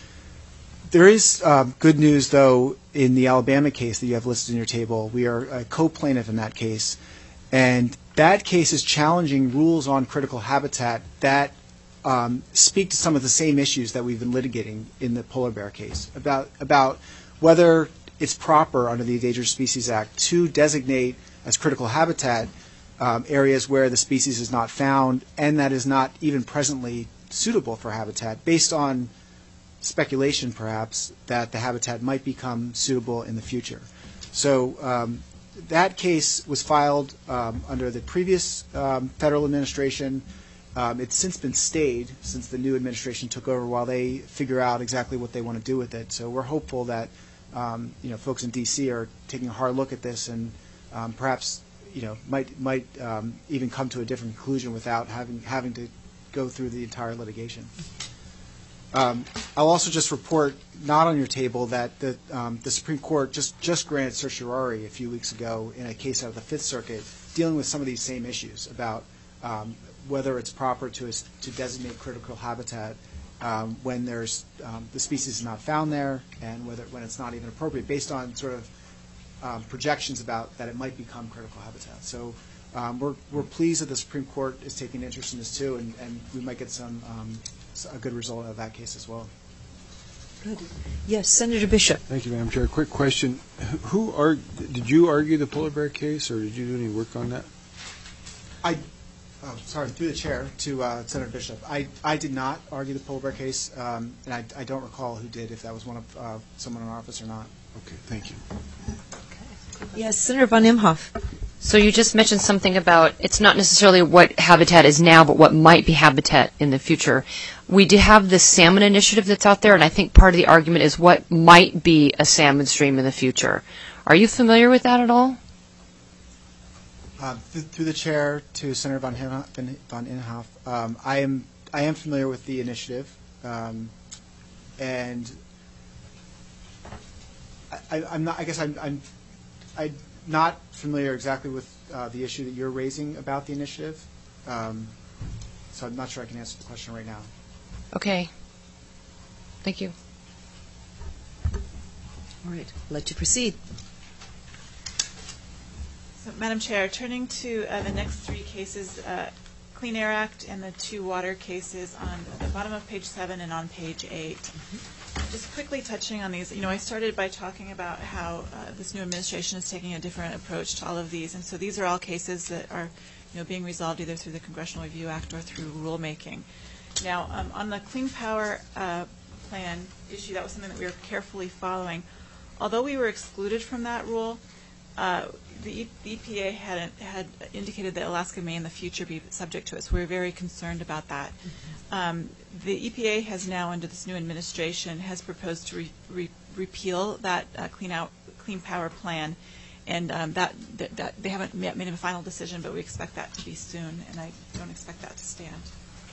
There is uh, good news, though, in the Alabama case that you have listed in your table. We are a co-plaintiff in that case, and that case is challenging rules on critical habitat that um, speak to some of the same issues that we've been litigating in the polar bear case, about, about whether it's proper under the Endangered Species Act to designate as critical habitat um, areas where the species is not found and that is not even presently suitable for habitat, based on speculation, perhaps, that the habitat might become suitable in the future. So um, that case was filed um, under the previous um, federal administration. Um, it's since been stayed since the new administration took over while they figure out exactly what they want to do with it. So we're hopeful that um, you know, folks in D C are taking a hard look at this and um, perhaps you know might might um, even come to a different conclusion without having having to go through the entire litigation. Um, I'll also just report, not on your table, that the, um, the Supreme Court just, just granted certiorari a few weeks ago in a case out of the Fifth Circuit dealing with some of these same issues about um, whether it's proper to, to designate critical habitat um, when there's um, the species is not found there, and whether when it's not even appropriate, based on sort of um, projections about that it might become critical habitat. So um, we're, we're pleased that the Supreme Court is taking interest in this too, and, and we might get some um, a good result of that case as well. Good. Yes, Senator Bishop. Thank you, Madam Chair. Quick question: Who are did you argue the polar bear case, or did you do any work on that? I, oh, sorry, through the chair to uh, Senator Bishop. I, I did not argue the polar bear case, um, and I, I don't recall who did, if that was one of uh, someone in our office or not. Okay, thank you. Yes, Senator von Imhoff. So you just mentioned something about it's not necessarily what habitat is now, but what might be habitat in the future. We do have the salmon initiative that's out there, and I think part of the argument is what might be a salmon stream in the future. Are you familiar with that at all? Uh, th- through the chair to Senator von, Hin- von Imhoff, um, I am I am familiar with the initiative, um, and I, I, I'm not. I guess I'm. I'm I. not familiar exactly with uh, the issue that you're raising about the initiative. Um, so I'm not sure I can answer the question right now. Okay. Thank you. All right, I'll let you proceed. So, Madam Chair, turning to uh, the next three cases, uh, Clean Air Act and the two water cases on the bottom of page seven and on page eight. Mm-hmm. Just quickly touching on these, you know, I started by talking about how uh, this new administration is taking a different approach to all of these, and so these are all cases that are, you know, being resolved either through the Congressional Review Act or through rulemaking. Now, um, on the Clean Power uh, Plan issue, that was something that we were carefully following. Although we were excluded from that rule, uh, the, e- the E P A had had indicated that Alaska may in the future be subject to it, so we were very concerned about that. Mm-hmm. Um, the E P A has now, under this new administration, has proposed to re- re- repeal that uh, Clean Out Clean Power Plan, and um, that, that, that they haven't yet made a final decision, but we expect that to be soon, and I don't expect that to stand.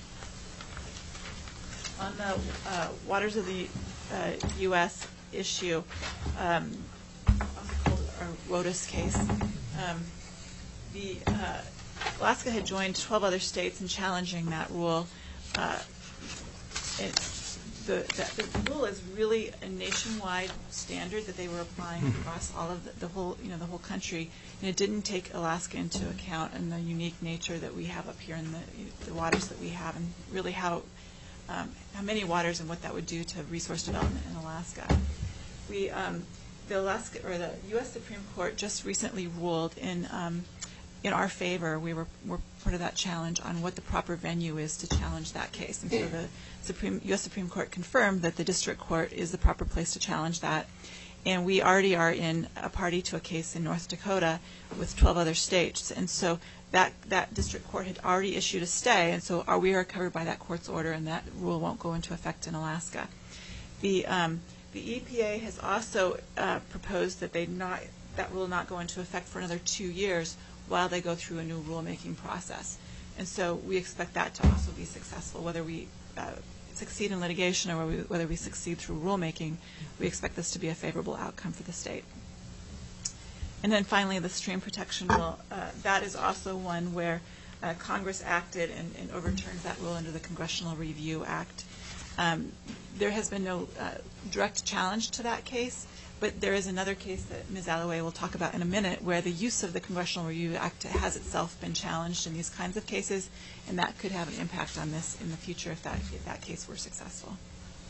On the uh, waters of the uh, U S issue, um, also called our WOTUS case, um, the uh, Alaska had joined twelve other states in challenging that rule. Uh, it, the, the, the rule is really a nationwide standard that they were applying across all of the, the whole, you know, the whole country, and it didn't take Alaska into account and the unique nature that we have up here in the, the waters that we have, and really how. Um, how many waters and what that would do to resource development in Alaska. We, um, the Alaska or the U S Supreme Court just recently ruled in um, in our favor. We were, were part of that challenge on what the proper venue is to challenge that case, and so the Supreme U S Supreme Court confirmed that the district court is the proper place to challenge that. And we already are in a party to a case in North Dakota with twelve other states, and so that that district court had already issued a stay, and so are, we are covered by that court's order, and that rule won't go into effect in Alaska. The um, the E P A has also uh, proposed that they not that rule not go into effect for another two years while they go through a new rulemaking process, and so we expect that to also be successful, whether we uh, succeed in litigation or whether we, whether we succeed through rulemaking. We expect this to be a favorable outcome for the state. And then finally, the stream protection rule. Uh, that is also one where uh, Congress acted and, and overturned that rule under the Congressional Review Act. Um, there has been no uh, direct challenge to that case, but there is another case that Miz Alloway will talk about in a minute where the use of the Congressional Review Act has itself been challenged in these kinds of cases, and that could have an impact on this in the future if that, if that case were successful.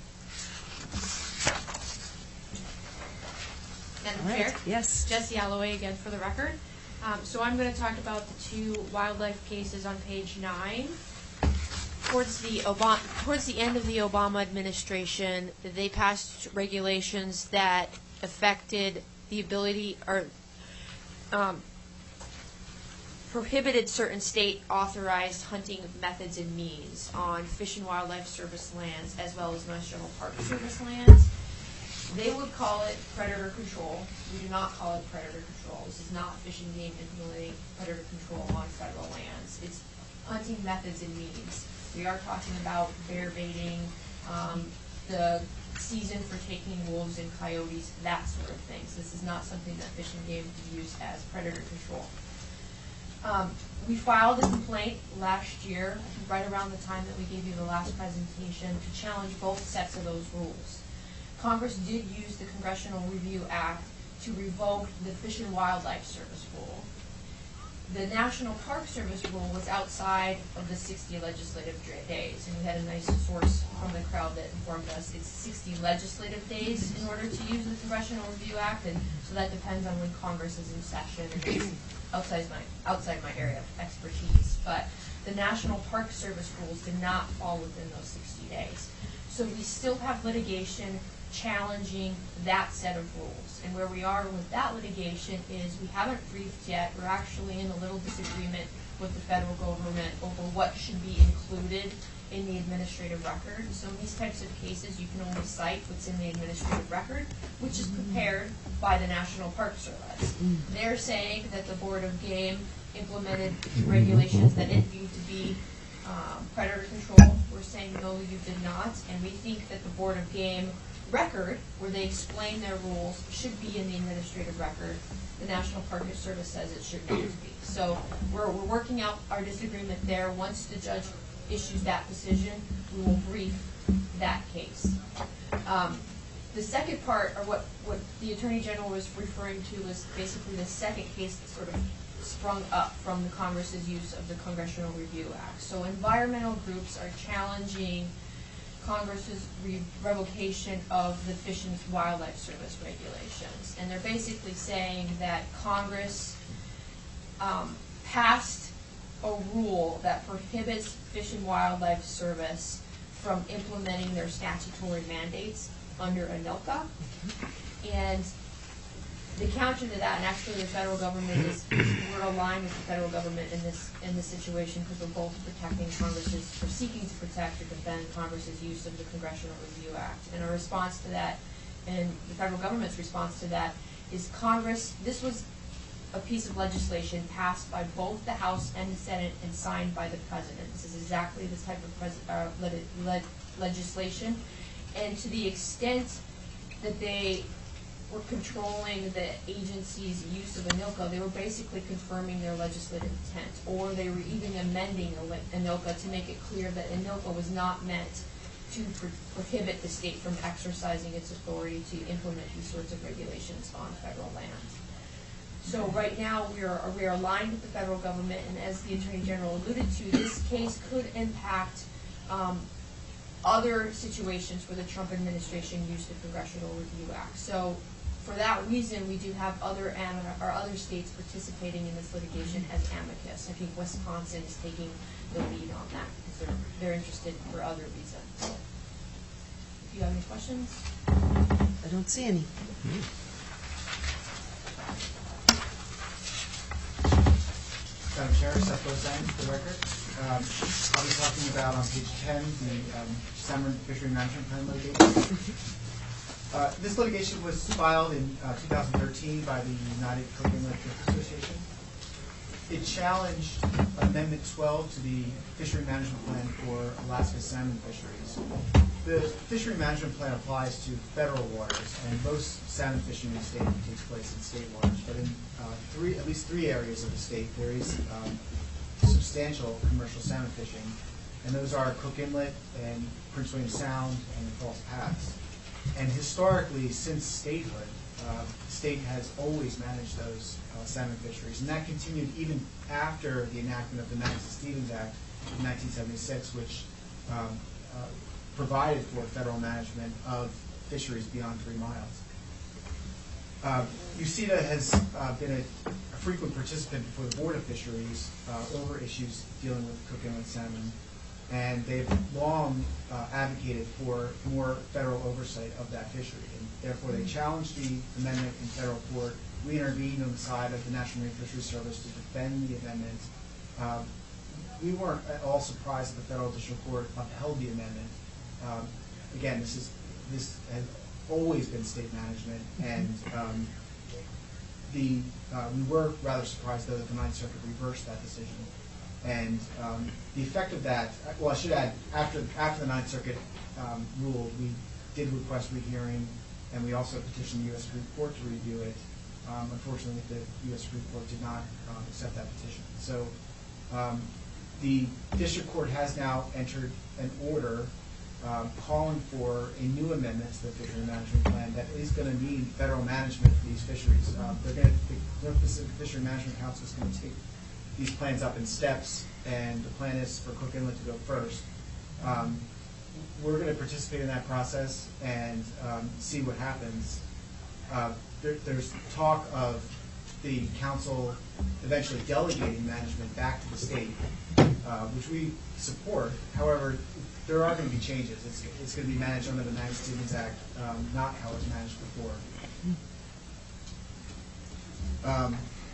Madam All right. Chair? Yes. Jessie Alloway again for the record. Um, so I'm going to talk about the two wildlife cases on page nine. Towards the Obama, towards the end of the Obama administration, they passed regulations that affected the ability or um, prohibited certain state authorized hunting methods and means on Fish and Wildlife Service lands as well as National Park Service lands. They would call it predator control. We do not call it predator control. This is not Fish and Game implementing predator control on federal lands. It's hunting methods and means. We are talking about bear baiting, um, the season for taking wolves and coyotes, that sort of thing. So this is not something that Fish and Game could use as predator control. Um, we filed a complaint last year, right around the time that we gave you the last presentation, to challenge both sets of those rules. Congress did use the Congressional Review Act to revoke the Fish and Wildlife Service rule. The National Park Service rule was outside of the sixty legislative days, and we had a nice source from the crowd that informed us it's sixty legislative days in order to use the Congressional Review Act, and so that depends on when Congress is in session, and it's outside my, outside my area of expertise. But the National Park Service rules did not fall within those sixty days. So we still have litigation challenging that set of rules. And where we are with that litigation is we haven't briefed yet. We're actually in a little disagreement with the federal government over what should be included in the administrative record. So in these types of cases, you can only cite what's in the administrative record, which is prepared by the National Park Service. They're saying that the Board of Game implemented regulations that it viewed to be um, predator control. We're saying, no, you did not. And we think that the Board of Game record, where they explain their rules, should be in the administrative record. The National Park Service says it should not be. So we're, we're working out our disagreement there. Once the judge issues that decision, we will brief that case. Um, the second part, or what, what the Attorney General was referring to, was basically the second case that sort of sprung up from the Congress's use of the Congressional Review Act. So environmental groups are challenging Congress's re revocation of the Fish and Wildlife Service regulations. And they're basically saying that Congress um, passed a rule that prohibits Fish and Wildlife Service from implementing their statutory mandates under A N I L C A. And the counter to that, and actually the federal government is, we're aligned with the federal government in this in this situation because we're both protecting Congress's, or seeking to protect or defend Congress's use of the Congressional Review Act. And our response to that, and the federal government's response to that, is Congress, this was a piece of legislation passed by both the House and the Senate and signed by the President. This is exactly this type of pres uh, le le legislation. And to the extent that they were controlling the agency's use of A N I L C A, they were basically confirming their legislative intent, or they were even amending A N I L C A to make it clear that A N I L C A was not meant to pro prohibit the state from exercising its authority to implement these sorts of regulations on federal land. So right now we are, we are aligned with the federal government, and as the Attorney General alluded to, this case could impact um, other situations where the Trump administration used the Congressional Review Act. So for that reason, we do have other or other states participating in this litigation as amicus. I think Wisconsin is taking the lead on that because they're, they're interested for other reasons. If you have any questions? I don't see any. Madam Chair, Seth Bozang, for the record. Um, I'll be talking about on page ten the um, Salmon Fishery Management Plan litigation. Uh, this litigation was filed in uh, two thousand thirteen by the United Cook Inlet Drift Association. It challenged Amendment twelve to the Fishery Management Plan for Alaska salmon fisheries. The Fishery Management Plan applies to federal waters, and most salmon fishing in the state takes place in state waters. But in uh, three, at least three areas of the state, there is um, substantial commercial salmon fishing, and those are Cook Inlet and Prince William Sound and the False Paths. And historically, since statehood, uh, the state has always managed those uh, salmon fisheries, and that continued even after the enactment of the Madison-Stevens Act in nineteen seventy-six, which um, uh, provided for federal management of fisheries beyond three miles. Uh, U C E D A has uh, been a, a frequent participant before the Board of Fisheries uh, over issues dealing with Cook Inlet salmon, and they've long uh, advocated for more federal oversight of that fishery. And therefore, they challenged the amendment in federal court. We intervened on the side of the National Marine Fisheries Service to defend the amendment. Uh, we weren't at all surprised that the federal district court upheld the amendment. Um, again, this is this has always been state management, and um, the uh, we were rather surprised though that the Ninth Circuit reversed that decision. And um, the effect of that, well, I should add, after after the Ninth Circuit um, ruled, we did request rehearing, and we also petitioned the U S Supreme Court to review it. Um, unfortunately, the U S Supreme Court did not um, accept that petition. So um, the district court has now entered an order um, calling for a new amendment to the Fishery Management Plan that is going to need federal management for these fisheries. Um, they're going to, the North Pacific Fishery Management Council is going to take these plans up in steps, and the plan is for Cook Inlet to go first. Um, we're going to participate in that process and um, see what happens. Uh, there, there's talk of the council eventually delegating management back to the state, uh, which we support. However, there are going to be changes. It's, it's going to be managed under the Madison-Stevens Act, um, not how it was managed before. Um,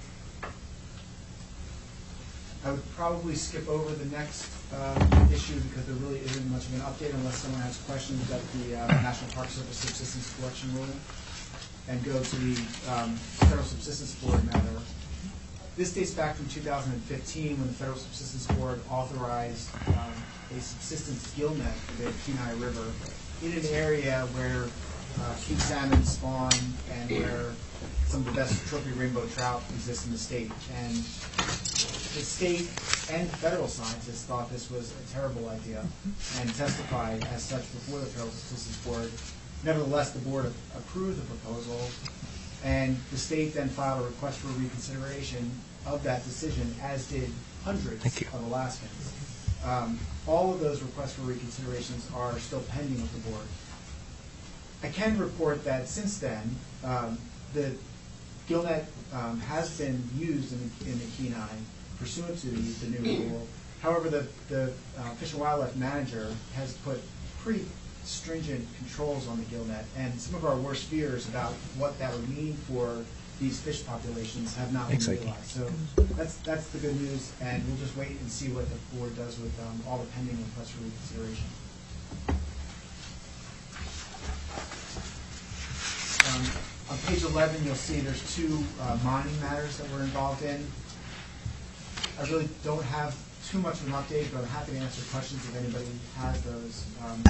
I would probably skip over the next uh, issue because there really isn't much of an update unless someone has questions about the uh, National Park Service Subsistence Collection Rule, and go to the um, Federal Subsistence Board matter. This dates back from two thousand fifteen when the Federal Subsistence Board authorized um, a subsistence gill net for the Kenai River in an area where uh, king salmon spawn and where some of the best trophy rainbow trout exist in the state. And the state and federal scientists thought this was a terrible idea and testified as such before the Federal Statistics Board. Nevertheless, the board approved the proposal, and the state then filed a request for reconsideration of that decision, as did hundreds of Alaskans. Um, all of those requests for reconsiderations are still pending with the board. I can report that since then, um, the gillnet um, has been used in the, in the Kenai pursuant to the, the new rule. However, the, the uh, Fish and Wildlife Manager has put pretty stringent controls on the gillnet, and some of our worst fears about what that would mean for these fish populations have not been realized. So that's that's the good news, and we'll just wait and see what the board does with um, all the pending requests for reconsideration. Um, on page eleven, you'll see there's two uh, mining matters that we're involved in. I really don't have too much of an update, but I'm happy to answer questions if anybody has those. Um,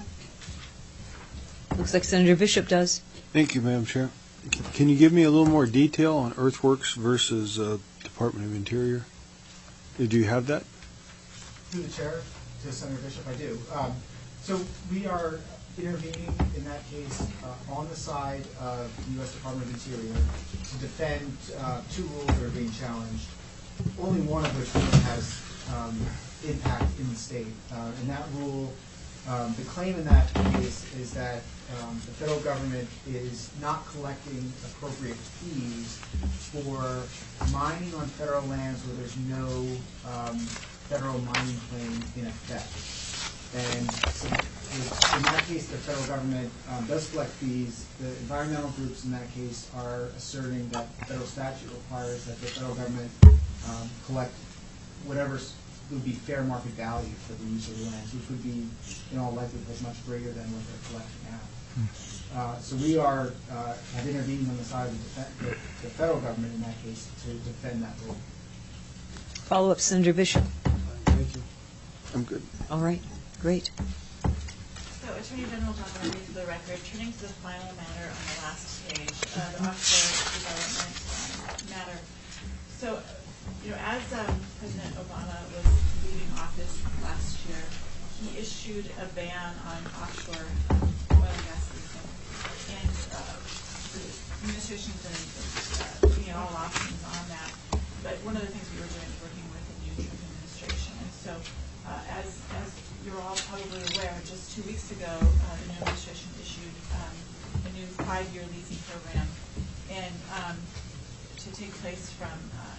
Looks like Senator Bishop does. Thank you, Madam Chair. Can you give me a little more detail on Earthworks versus uh, Department of Interior? Did you have that? Through the chair, to Senator Bishop, I do. Um, so we are intervening in that case uh, on the side of the U S Department of Interior to defend uh, two rules that are being challenged, only one of which really has um, impact in the state. Uh, and that rule, um, the claim in that case is that um, the federal government is not collecting appropriate fees for mining on federal lands where there's no um, federal mining claim in effect. And so in that case, the federal government um, does collect fees. The environmental groups in that case are asserting that the federal statute requires that the federal government um, collect whatever would be fair market value for the use of the lands, which would be, in all likelihood, much greater than what they're collecting now. Uh, so we are uh, have intervened on the side of the, the, the federal government in that case to defend that rule. Follow up, Senator Bishop. Thank you. I'm good. All right, great. So, Attorney General John Murphy, for the record, turning to the final matter on the last page, uh, the offshore development um, matter. So, you know, as um, President Obama was leaving office last year, he issued a ban on offshore oil and gas leasing, and uh, the administration's been uh, looking at all options on that. But one of the things we were doing is working with the new Trump administration, and so uh, as as you're all probably aware, just two weeks ago, uh, the new administration issued um, a new five-year leasing program, and um, to take place from uh,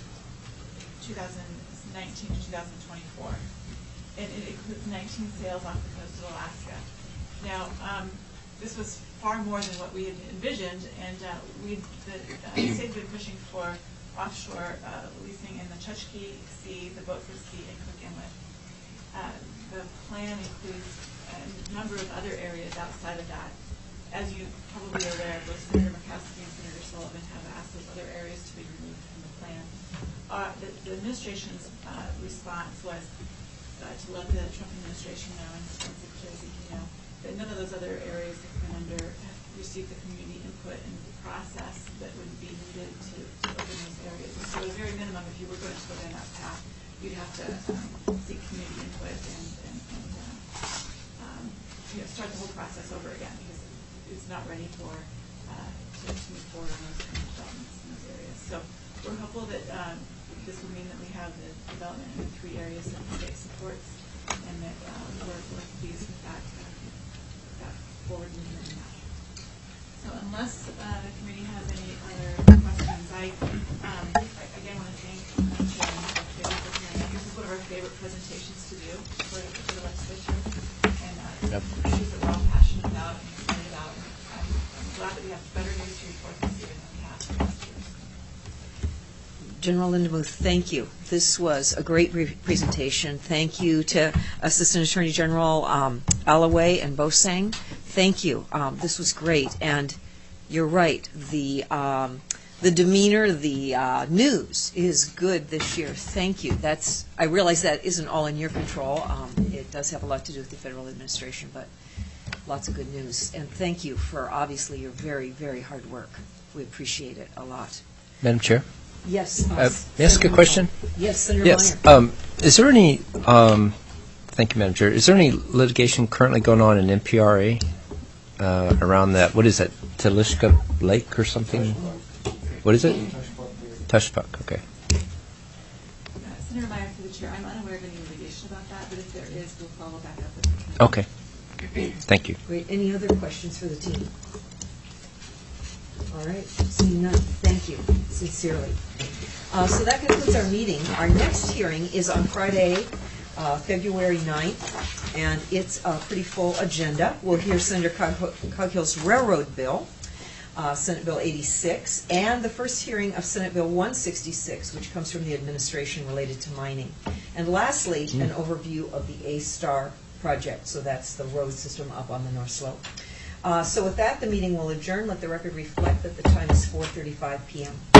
two thousand nineteen to two thousand twenty-four, and it includes nineteen sails off the coast of Alaska. Now, um, this was far more than what we had envisioned, and uh, we the uh, state's been pushing for offshore uh, leasing in the Chukchi Sea, the Beaufort Sea, and Cook Inlet. Uh, the plan includes a number of other areas outside of that. As you probably are aware, both Senator Murkowski and Senator Sullivan have asked those other areas to be removed from the plan. Uh, the, the administration's uh, response was uh, to let the Trump administration know, and Secretary Zeke know, that none of those other areas have been under, have received the community input and the process that would be needed to, to open those areas. And so at a very minimum, if you were going to go down that path, you'd have to um, seek community input and, and, and uh, um, you know, start the whole process over again, because it's not ready for uh, to, to move forward on those kind of developments in those areas. So we're hopeful that um, this will mean that we have the development in the three areas that the state supports, and that uh, we're, we're pleased with that, uh, that forward movement in that. So unless uh, the committee has any other questions, I, um, I again want to thank the chairman for preparing. This is one of our favorite presentations to do for, for the legislature, and uh, yep. issues that we're all passionate about and excited about. And I'm, I'm glad that we have better news to report this year than we have last year. General Lindemuth, thank you. This was a great re- presentation. Thank you to Assistant Attorney General um, Alloway and Bosang. Thank you. Um, this was great. And you're right. The um, the demeanor, the uh, news is good this year. Thank you. That's. I realize that isn't all in your control. Um, it does have a lot to do with the federal administration, but lots of good news. And thank you for obviously your very, very hard work. We appreciate it a lot. Madam Chair, Yes. uh, may I ask a question? Yes, Senator Yes. Meyer. Um, is there any? Um, thank you, Madam Chair. Is there any litigation currently going on in N P R A uh, around that? What is that? Talishka Lake or something? What is it? Tushpuck. Okay. Senator Meyer, through the chair, I'm unaware of any litigation about that, but if there is, we'll follow back up with it. Okay. Thank you. Great. Any other questions for the team? All right. Seeing none, thank you sincerely. Uh, so that concludes our meeting. Our next hearing is on Friday, uh, February ninth, and it's a pretty full agenda. We'll hear Senator Cog- Coghill's Railroad Bill, uh, Senate Bill eighty-six, and the first hearing of Senate Bill one sixty-six, which comes from the administration related to mining. And lastly, an overview of the A-STAR project. So that's the road system up on the North Slope. Uh, so with that, the meeting will adjourn. Let the record reflect that the time is four thirty-five p.m.